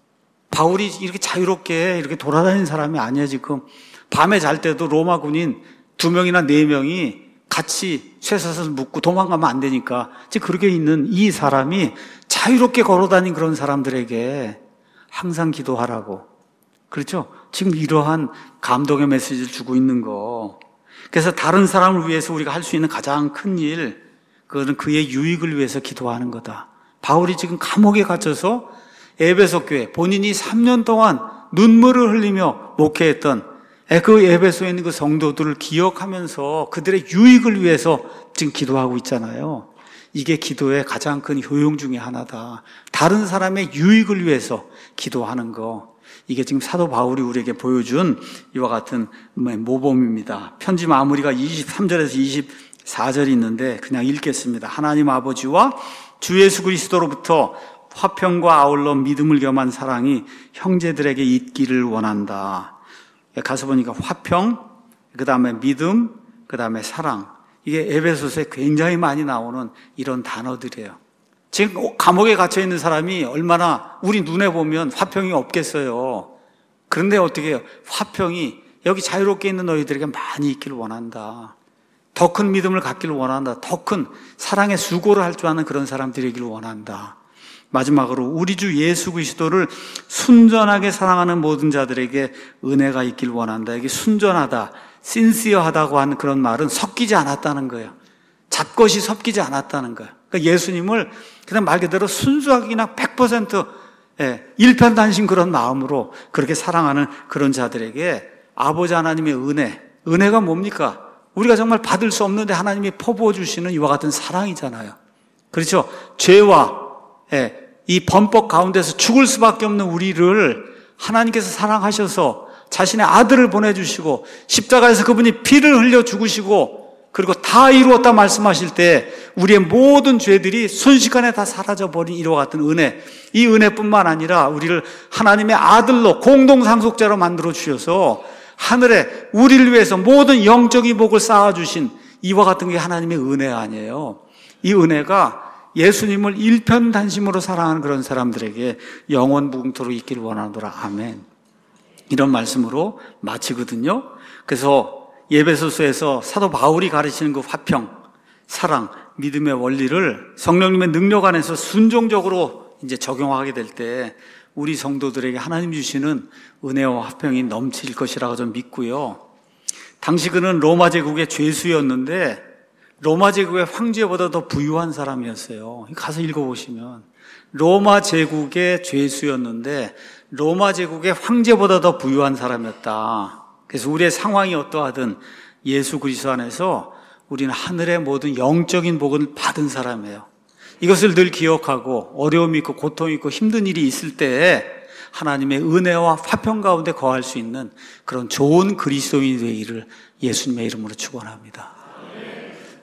[SPEAKER 1] 바울이 이렇게 자유롭게 이렇게 돌아다니는 사람이 아니야. 지금 밤에 잘 때도 로마 군인 2명이나 4명이 같이 쇠사슬 묶고 도망가면 안 되니까 지금 그렇게 있는 이 사람이 자유롭게 걸어다닌 그런 사람들에게 항상 기도하라고. 그렇죠? 지금 이러한 감동의 메시지를 주고 있는 거. 그래서 다른 사람을 위해서 우리가 할 수 있는 가장 큰 일, 그거는 그의 유익을 위해서 기도하는 거다. 바울이 지금 감옥에 갇혀서 에베소 교회, 본인이 3년 동안 눈물을 흘리며 목회했던 그 에베소에 있는 그 성도들을 기억하면서 그들의 유익을 위해서 지금 기도하고 있잖아요. 이게 기도의 가장 큰 효용 중에 하나다. 다른 사람의 유익을 위해서 기도하는 거. 이게 지금 사도 바울이 우리에게 보여준 이와 같은 모범입니다. 편지 마무리가 23절에서 24절이 있는데 그냥 읽겠습니다. 하나님 아버지와 주 예수 그리스도로부터 화평과 아울러 믿음을 겸한 사랑이 형제들에게 있기를 원한다. 가서 보니까 화평, 그 다음에 믿음, 그 다음에 사랑. 이게 에베소서에 굉장히 많이 나오는 이런 단어들이에요. 지금 감옥에 갇혀 있는 사람이 얼마나 우리 눈에 보면 화평이 없겠어요. 그런데 어떻게 해요? 화평이 여기 자유롭게 있는 너희들에게 많이 있기를 원한다. 더 큰 믿음을 갖기를 원한다. 더 큰 사랑의 수고를 할 줄 아는 그런 사람들이기를 원한다. 마지막으로 우리 주 예수 그리스도를 순전하게 사랑하는 모든 자들에게 은혜가 있기를 원한다. 이게 순전하다, 신시어하다고 하는 그런 말은 섞이지 않았다는 거예요. 잡것이 섞이지 않았다는 거예요. 그러니까 예수님을 그냥 말 그대로 순수하게 그냥 100% 일편단심 그런 마음으로 그렇게 사랑하는 그런 자들에게 아버지 하나님의 은혜가 뭡니까? 우리가 정말 받을 수 없는데 하나님이 퍼부어 주시는 이와 같은 사랑이잖아요. 그렇죠? 죄와 이 범법 가운데서 죽을 수밖에 없는 우리를 하나님께서 사랑하셔서 자신의 아들을 보내주시고 십자가에서 그분이 피를 흘려 죽으시고 그리고 다 이루었다 말씀하실 때 우리의 모든 죄들이 순식간에 다 사라져버린 이와 같은 은혜, 이 은혜뿐만 아니라 우리를 하나님의 아들로 공동상속자로 만들어 주셔서 하늘에 우리를 위해서 모든 영적인 복을 쌓아주신 이와 같은 게 하나님의 은혜 아니에요. 이 은혜가 예수님을 일편단심으로 사랑하는 그런 사람들에게 영원 무궁토록 있기를 원하노라. 아멘. 이런 말씀으로 마치거든요. 그래서 예배소서에서 사도 바울이 가르치는 그 화평, 사랑, 믿음의 원리를 성령님의 능력 안에서 순종적으로 이제 적용하게 될 때 우리 성도들에게 하나님 주시는 은혜와 화평이 넘칠 것이라고 좀 믿고요. 당시 그는 로마 제국의 죄수였는데 로마 제국의 황제보다 더 부유한 사람이었어요. 가서 읽어보시면 로마 제국의 죄수였는데 로마 제국의 황제보다 더 부유한 사람이었다. 그래서 우리의 상황이 어떠하든 예수 그리스도 안에서 우리는 하늘의 모든 영적인 복을 받은 사람이에요. 이것을 늘 기억하고 어려움이 있고 고통이 있고 힘든 일이 있을 때에 하나님의 은혜와 화평 가운데 거할 수 있는 그런 좋은 그리스도인이 되기를 예수님의 이름으로 축원합니다.